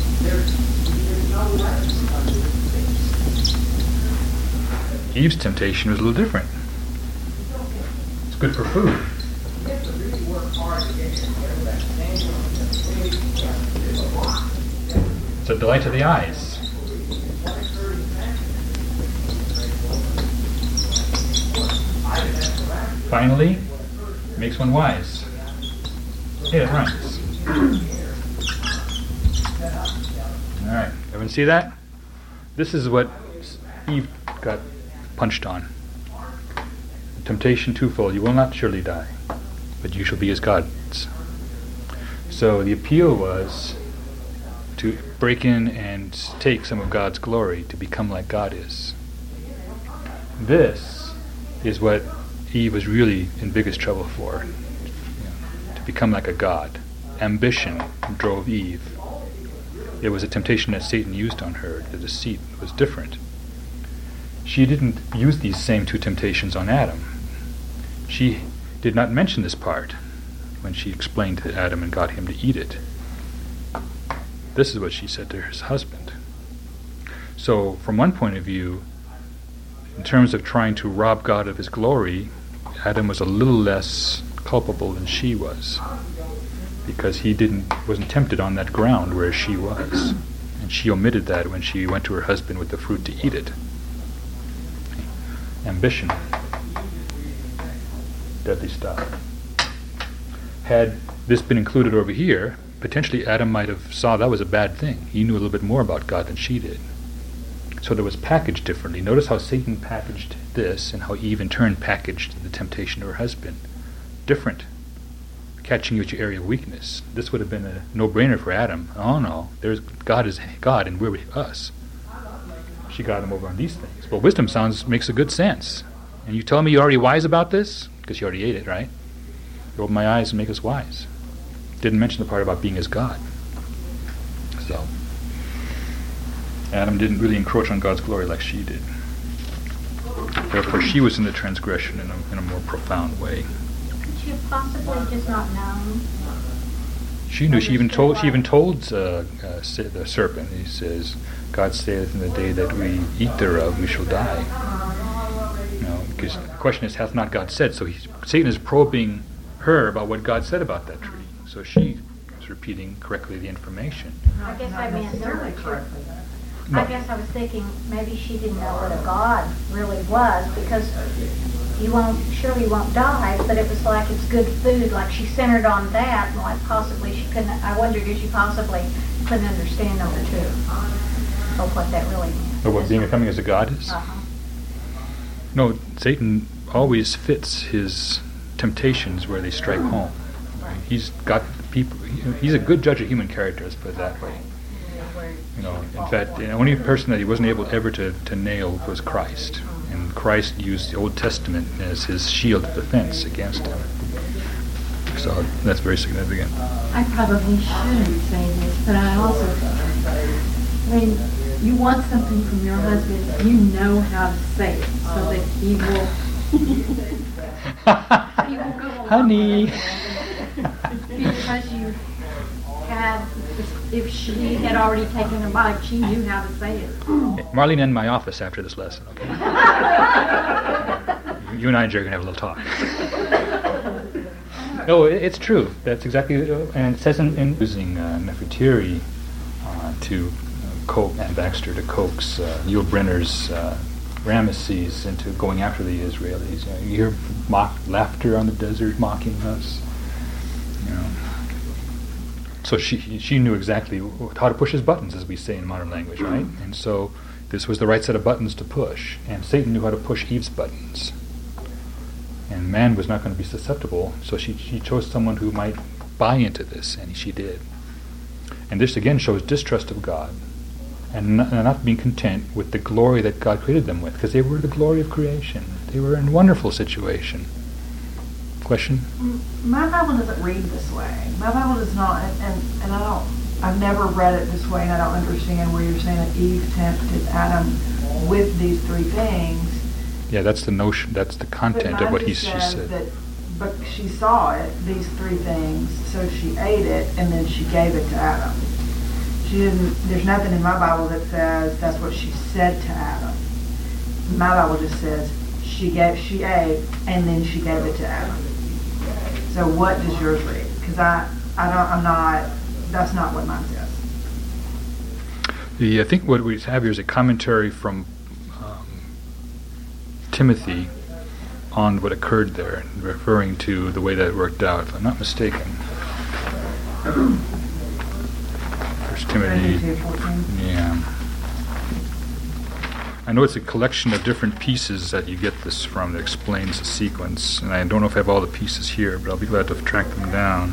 [SPEAKER 2] Eve's temptation was a little different. It's good for food. It's a delight to the eyes. Finally, makes one wise. Hey, it rhymes. Alright, everyone see that? This is what Eve got punched on. Temptation twofold. You will not surely die, but you shall be as gods. So the appeal was to break in and take some of God's glory, to become like God is. This is what Eve was really in biggest trouble for, to become like a god. Ambition drove Eve. It was a temptation that Satan used on her. The deceit was different. She didn't use these same two temptations on Adam. She did not mention this part when she explained to Adam and got him to eat it. This is what she said to his husband. So, from one point of view, in terms of trying to rob God of his glory,
[SPEAKER 1] Adam was a little less culpable than she was, because he wasn't tempted on that ground where she was, and she omitted that when she went to her husband with the fruit to eat it. Ambition, deadly stuff. Had this been included over here, potentially Adam might have saw that was a bad thing. He knew a little bit more about God than she did. So that was packaged differently. Notice how Satan packaged this and how Eve in turn packaged the temptation to her husband. Different. Catching you at your area of weakness. This would have been a no-brainer for Adam. Oh no, God is God and we're us. She got him over on these things. Well, wisdom makes a good sense. And you tell me you're already wise about this? Because you already ate it, right? You open my eyes and make us wise. Didn't mention the part about being as God. So, Adam didn't really encroach on God's glory like she did. Therefore, she was in the transgression in a more profound way.
[SPEAKER 3] Could she have possibly just not known?
[SPEAKER 1] She knew. She even told the serpent. He says, "God saith, in the day that we eat thereof, we shall die." Because the question is, hath not God said? So Satan is probing her about what God said about that tree. So she is repeating correctly the information.
[SPEAKER 3] I guess I meant
[SPEAKER 4] necessarily correctly.
[SPEAKER 1] No.
[SPEAKER 3] I guess I was thinking maybe she didn't know what a God really was, because you won't die, but it was like it's good food, like she centered on that, and like possibly she couldn't, I wondered if she possibly couldn't understand number two, or what that really meant.
[SPEAKER 1] Or what becoming as a God is?
[SPEAKER 3] Uh-huh.
[SPEAKER 1] No, Satan always fits his temptations where they strike home. He's got people. He's a good judge of human character, let's put it that way. In fact, the only person that he wasn't able ever to nail was Christ, and Christ used the Old Testament as his shield of defense against him. So that's very significant.
[SPEAKER 4] I probably shouldn't say this, but I also, when you want something from your husband, you know how to say it so that he will. He will go along
[SPEAKER 2] Honey.
[SPEAKER 4] with it. Because you had, if she had already taken a bite, she knew how to say it.
[SPEAKER 1] Marlene, in my office after this lesson, okay? You and I, Jerry, are going to have a little talk. No, it's true. That's exactly, and it says in using Nefertiti to coax Ann Baxter to coax Yul Brynner's Ramesses into going after the Israelis. You hear laughter on the desert mocking us. So she knew exactly how to push his buttons, as we say in modern language, right? And so this was the right set of buttons to push. And Satan knew how to push Eve's buttons. And man was not going to be susceptible, so she chose someone who might buy into this, and she did. And this again shows distrust of God, and not being content with the glory that God created them with, because they were the glory of creation. They were in a wonderful situation. Question?
[SPEAKER 5] My Bible doesn't read this way. My Bible does not, and I've never read it this way, and I don't understand where you're saying that Eve tempted Adam with these three things.
[SPEAKER 1] Yeah, that's the notion, that's the content of what she said.
[SPEAKER 5] But she saw it, these three things, so she ate it, and then she gave it to Adam. There's nothing in my Bible that says that's what she said to Adam. My Bible just says she ate, and then she gave it to Adam. So what does yours read? Because that's not what mine says.
[SPEAKER 1] I think what we have here is a commentary from Timothy on what occurred there, referring to the way that it worked out, if I'm not mistaken. First Timothy. Yeah. I know it's a collection of different pieces that you get this from that explains the sequence, and I don't know if I have all the pieces here, but I'll be glad to track them down.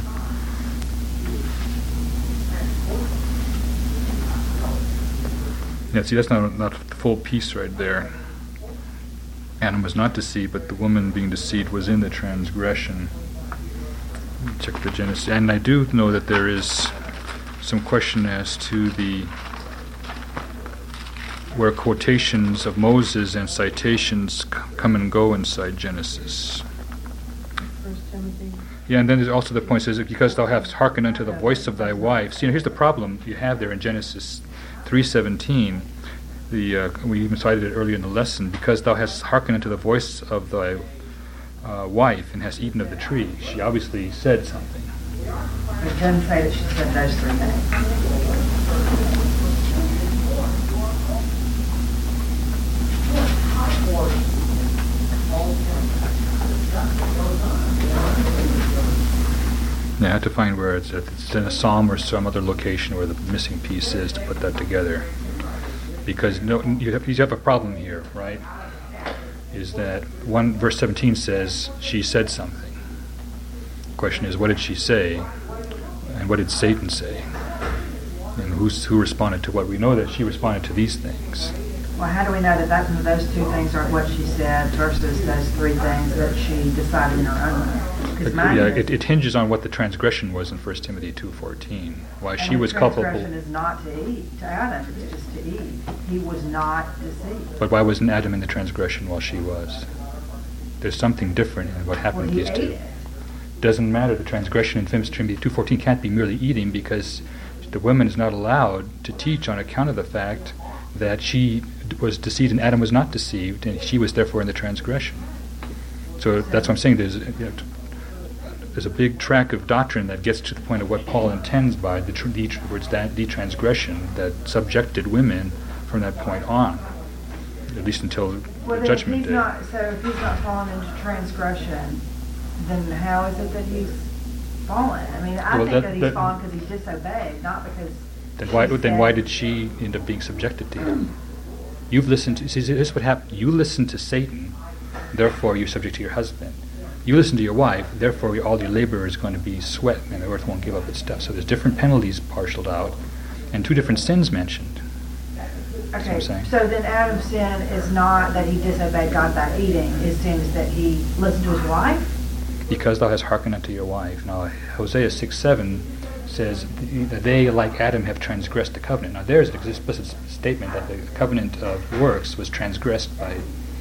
[SPEAKER 1] Yeah, see, that's not the full piece right there. Adam was not deceived, but the woman being deceived was in the transgression. Check the Genesis. And I do know that there is some question as to where quotations of Moses and citations come and go inside Genesis. Yeah, and then there's also the point says, because thou hast hearkened unto the voice of thy wife. See, here's the problem you have there in Genesis 3:17. We even cited it earlier in the lesson. Because thou hast hearkened unto the voice of thy wife and has eaten of the tree, she obviously said something.
[SPEAKER 5] It doesn't say that she said those three things.
[SPEAKER 1] I have to find where it's in a psalm or some other location where the missing piece is to put that together. Because you have a problem here, right? Is that verse 17 says she said something. The question is, what did she say? And what did Satan say? And who responded to what? We know that she responded to these things.
[SPEAKER 5] Well, how do we know that those two things are what she said versus those three things that she decided in her own mind?
[SPEAKER 1] It hinges on what the transgression was in 1 Timothy 2:14. Why she was culpable.
[SPEAKER 5] The transgression is not to eat. To Adam, it's just to eat. He was not deceived.
[SPEAKER 1] But why wasn't Adam in the transgression while she was? There's something different in what happened to these two. Doesn't matter. The transgression in 1 Timothy 2:14 can't be merely eating, because the woman is not allowed to teach on account of the fact that she was deceived and Adam was not deceived, and she was therefore in the transgression. So that's what I'm saying. There's a big track of doctrine that gets to the point of what Paul intends by the transgression that subjected women from that point on, at least until the judgment day.
[SPEAKER 5] So if he's not fallen into transgression, then how is it that he's fallen? I mean, I think that he's fallen because he's disobeyed, not because.
[SPEAKER 1] Then why did she end up being subjected to him? You've listened to. See, this is what happened. You listen to Satan, therefore you're subject to your husband. You listen to your wife, therefore all your labor is going to be sweat, and the earth won't give up its stuff. So there's different penalties parceled out, and two different sins mentioned.
[SPEAKER 5] Okay, so then Adam's sin is not that he disobeyed God by eating. His sin is that he listened to his wife?
[SPEAKER 1] Because thou hast hearkened unto your wife. Now, Hosea 6:7 says that they, like Adam, have transgressed the covenant. Now, there's an explicit statement that the covenant of works was transgressed by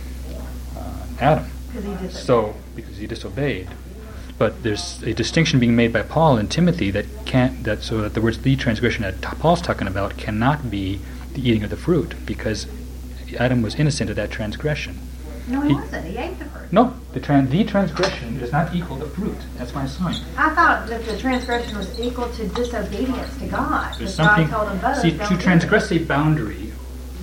[SPEAKER 1] Adam. Because he disobeyed. But there's a distinction being made by Paul and Timothy so that the words "the transgression" that Paul's talking about cannot be the eating of the fruit, because Adam was innocent of that transgression.
[SPEAKER 3] No, he wasn't. He ate the fruit.
[SPEAKER 1] No, the transgression does not equal the fruit. That's my sign.
[SPEAKER 3] I thought that the transgression was equal to disobedience to God.
[SPEAKER 1] There's
[SPEAKER 3] something. God told them both.
[SPEAKER 1] See, to transgress a boundary,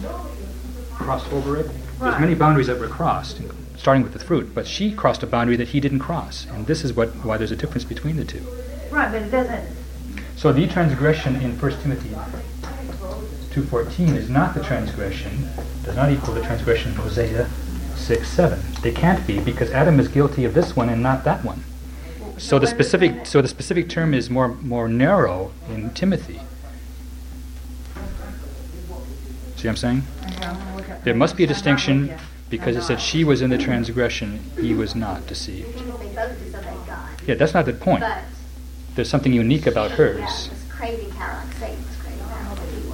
[SPEAKER 1] cross over it.
[SPEAKER 3] Right.
[SPEAKER 1] There's many boundaries that were crossed, starting with the fruit. But she crossed a boundary that he didn't cross, and this is why there's a difference between the two.
[SPEAKER 3] Right, but it doesn't.
[SPEAKER 1] So the transgression in 1 Timothy 2:14 is not the transgression. Does not equal the transgression in Hosea 6:7. They can't be, because Adam is guilty of this one and not that one. So the specific term is more narrow in Timothy. See what I'm saying? There must be a distinction, because it said she was in the transgression, he was not deceived.
[SPEAKER 3] They both disobeyed God.
[SPEAKER 1] Yeah, that's not the point.
[SPEAKER 3] But
[SPEAKER 1] there's something unique about hers.
[SPEAKER 3] was craving power, like Satan was craving power, but he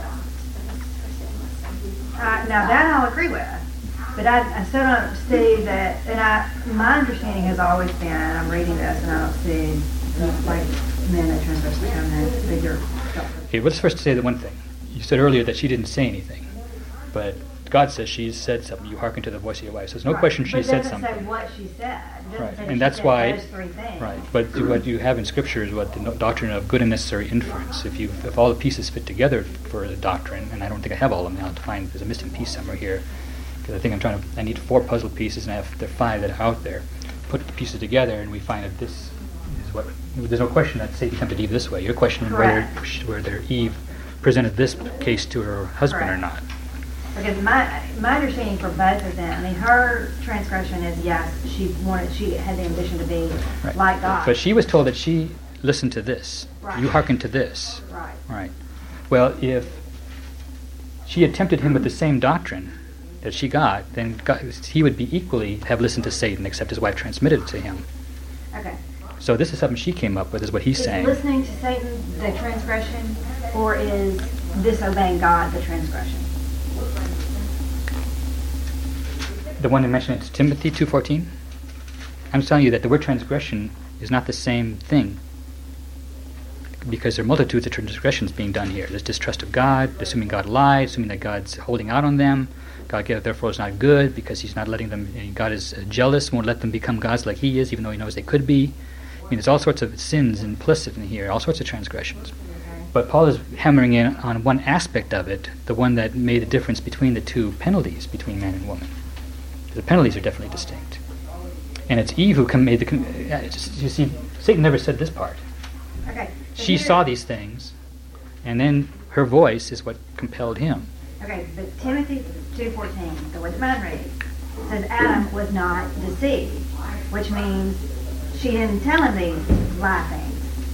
[SPEAKER 3] was.
[SPEAKER 5] Now that I'll agree with. But I still don't see that, and my understanding has always been, and I'm reading this, and I don't see, like, men that transgress the covenant, bigger.
[SPEAKER 1] Okay, let's first say the one thing. You said earlier that she didn't say anything, but God says she said something. You hearken to the voice of your wife. So there's no question she said something.
[SPEAKER 5] But it doesn't say what she said. It doesn't say
[SPEAKER 1] And
[SPEAKER 5] that
[SPEAKER 1] that's
[SPEAKER 5] she said
[SPEAKER 1] why.
[SPEAKER 5] those three things.
[SPEAKER 1] Right, but what you have in Scripture is what the doctrine of good and necessary inference. If all the pieces fit together for the doctrine, and I don't think I have all of them now to find, there's a missing piece somewhere here. Because I think I need 4 puzzle pieces, and there are 5 that are out there. Put the pieces together, and we find that this is what. There's no question that Satan tempted Eve this way. You're questioning whether Eve presented this case to her husband or not.
[SPEAKER 5] Because my understanding for both of them, I mean, her transgression is yes, she had the ambition to be like God.
[SPEAKER 1] But she was told that she listened to this.
[SPEAKER 5] Right.
[SPEAKER 1] You hearken to this.
[SPEAKER 5] Right.
[SPEAKER 1] Right. Well, if she had tempted him with the same doctrine that she got, then he would be equally have listened to Satan, except his wife transmitted it to him.
[SPEAKER 5] Okay.
[SPEAKER 1] So this is something she came up with, is what he's saying.
[SPEAKER 5] Is listening to Satan the transgression, or is disobeying God the transgression?
[SPEAKER 1] The one I mentioned in Timothy 2:14? I'm telling you that the word transgression is not the same thing.
[SPEAKER 2] because there are multitudes of transgressions being done here. There's distrust of God, assuming God lied, assuming that God's holding out on them. God therefore is not good because he's not letting them, God is jealous, won't let them become gods like he is, even though he knows they could be. I mean, there's all sorts of sins implicit in here, all sorts of transgressions. But Paul is hammering in on one aspect of it, the one that made the difference between the two penalties between man and woman. The penalties are definitely distinct. And it's Eve who made the... you see, Satan never said this part.
[SPEAKER 6] Okay.
[SPEAKER 2] She saw these things, and then her voice is what compelled him.
[SPEAKER 6] Okay, but Timothy 2:14, the word mine read, says Adam was not deceived, which means she didn't tell him these lie things.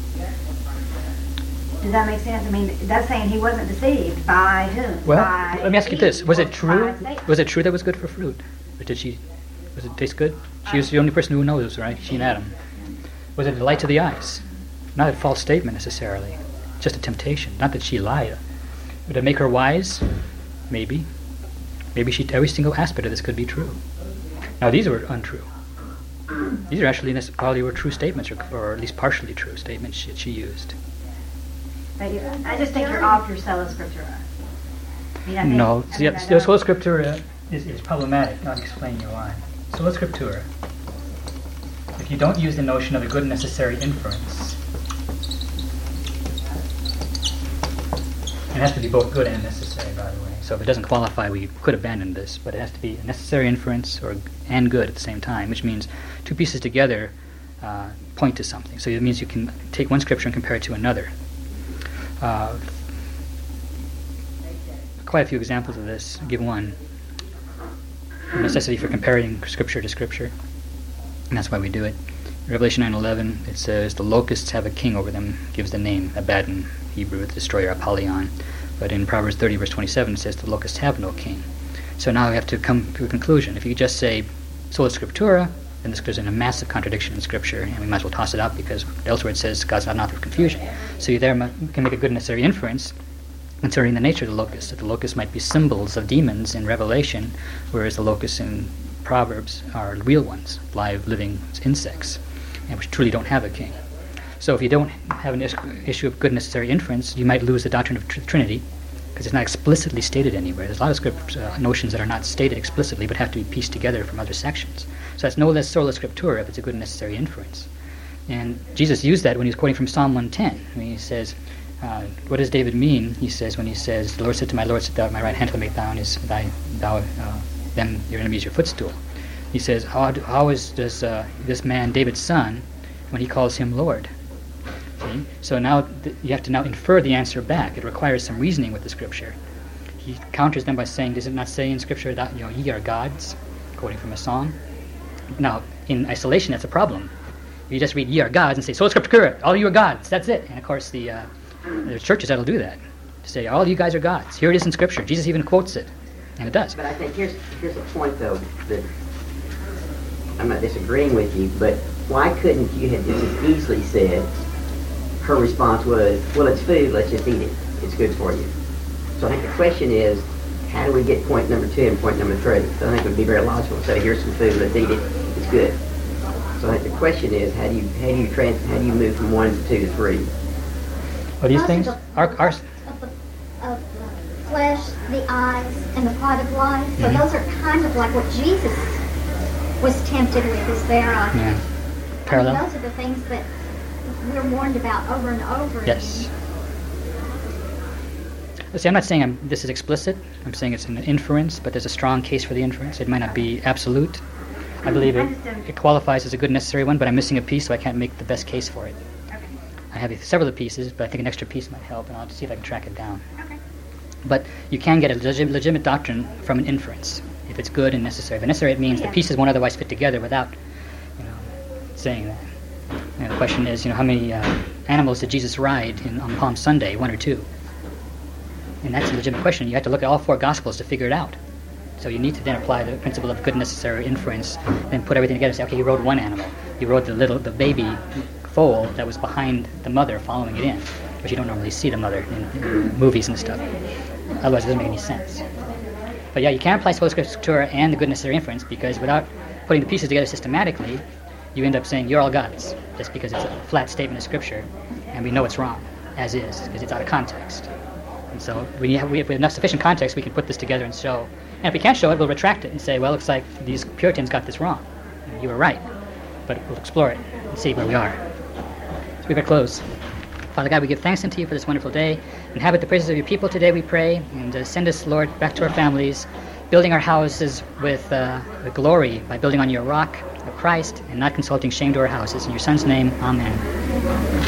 [SPEAKER 6] Does that make sense? I mean, that's saying he wasn't deceived by whom?
[SPEAKER 2] Well,
[SPEAKER 6] by
[SPEAKER 2] let me ask you this: was it true?
[SPEAKER 6] by Satan.
[SPEAKER 2] Was it true that it was good for fruit, or did she? Was it taste good? She was the only person who knows, right? She and Adam. Was it a light to the eyes? Not a false statement necessarily, just a temptation. Not that she lied. Would it make her wise? Maybe. Maybe every single aspect of this could be true. Now these were untrue. These are actually probably were true statements, or at least partially true statements that she used.
[SPEAKER 6] I just think you're off your sola scriptura. I mean,
[SPEAKER 2] No, the sola scriptura is problematic. I'll explain you why. Sola scriptura, if you don't use the notion of a good necessary inference, it has to be both good and necessary, by the way. So if it doesn't qualify, we could abandon this, but it has to be a necessary inference and good at the same time, which means two pieces together point to something. So it means you can take one scripture and compare it to another. Quite a few examples of this. I'll give one. The necessity for comparing scripture to scripture, and that's why we do it. In Revelation 9:11, it says the locusts have a king over them, gives the name Abaddon, Hebrew, the destroyer, Apollyon. But in Proverbs 30, verse 27, it says the locusts have no king. So now we have to come to a conclusion. If you just say sola scriptura, then there's a massive contradiction in Scripture, and we might as well toss it out because elsewhere it says God's not an author of confusion. So you can make a good necessary inference concerning the nature of the locusts, that the locusts might be symbols of demons in Revelation, whereas the locusts in Proverbs are real ones, live, living insects, and which truly don't have a king. So if you don't have an issue of good necessary inference, you might lose the doctrine of Trinity, because it's not explicitly stated anywhere. There's a lot of notions that are not stated explicitly, but have to be pieced together from other sections. So that's no less sola scriptura if it's a good necessary inference. And Jesus used that when he was quoting from Psalm 110, when he says, what does David mean? He says, when he says, the Lord said to my Lord, sit thou at my right hand till I make them your enemies your footstool. He says, how does this man, David's son, when he calls him Lord? See? So now you have to now infer the answer back. It requires some reasoning with the Scripture. He counters them by saying, does it not say in Scripture that ye are gods, quoting from a song? Now, in isolation, that's a problem. You just read ye are gods and say, sola scriptura, all you are gods, that's it. And of course, there's churches that'll do that, to say, all you guys are gods. Here it is in Scripture. Jesus even quotes it, and it does.
[SPEAKER 7] But I think here's a point, though, that I'm not disagreeing with you, but why couldn't you have just as easily said, her response was, well, it's food, let's just eat it. It's good for you. So I think the question is, how do we get point number 2 and point number 3? So I think it would be very logical to say, here's some food, let's eat it, it's good. So I think the question is, how do you move from 1 to 2 to 3?
[SPEAKER 2] Well, these things are
[SPEAKER 8] of the flesh, the eyes, and the pride of life. So
[SPEAKER 2] Mm-hmm.
[SPEAKER 8] those are kind of like what Jesus was tempted with. Is there a
[SPEAKER 2] parallel?
[SPEAKER 8] those are the things that we're warned about over and over
[SPEAKER 2] Yes.
[SPEAKER 8] again.
[SPEAKER 2] See, I'm not saying this is explicit. I'm saying it's an inference, but there's a strong case for the inference. It might not be absolute. I believe it qualifies as a good necessary one, but I'm missing a piece, so I can't make the best case for it.
[SPEAKER 6] Okay.
[SPEAKER 2] I have several of the pieces, but I think an extra piece might help, and I'll see if I can track it down.
[SPEAKER 6] Okay.
[SPEAKER 2] But you can get a legitimate doctrine from an inference, if it's good and necessary. But necessary, it means the pieces won't otherwise fit together without, saying that. And the question is, how many animals did Jesus ride on Palm Sunday, 1 or 2? And that's a legitimate question. You have to look at all 4 Gospels to figure it out. So you need to then apply the principle of good necessary inference, then put everything together and say, okay, he rode one animal. He rode the baby foal that was behind the mother following it in. But you don't normally see the mother in movies and stuff. Otherwise it doesn't make any sense. But yeah, you can apply sola scriptura and the good necessary inference, because without putting the pieces together systematically, you end up saying you're all gods, just because it's a flat statement of Scripture, and we know it's wrong. as is, because it's out of context. And so we have enough sufficient context, we can put this together and show. And if we can't show it, we'll retract it and say, well, looks like these Puritans got this wrong. You were right. But we'll explore it and see where we are. So we better close. Father God, we give thanks unto you for this wonderful day. Inhabit the praises of your people today, we pray. And send us, Lord, back to our families, building our houses with glory by building on your rock of Christ and not consulting shame to our houses. In your Son's name, amen.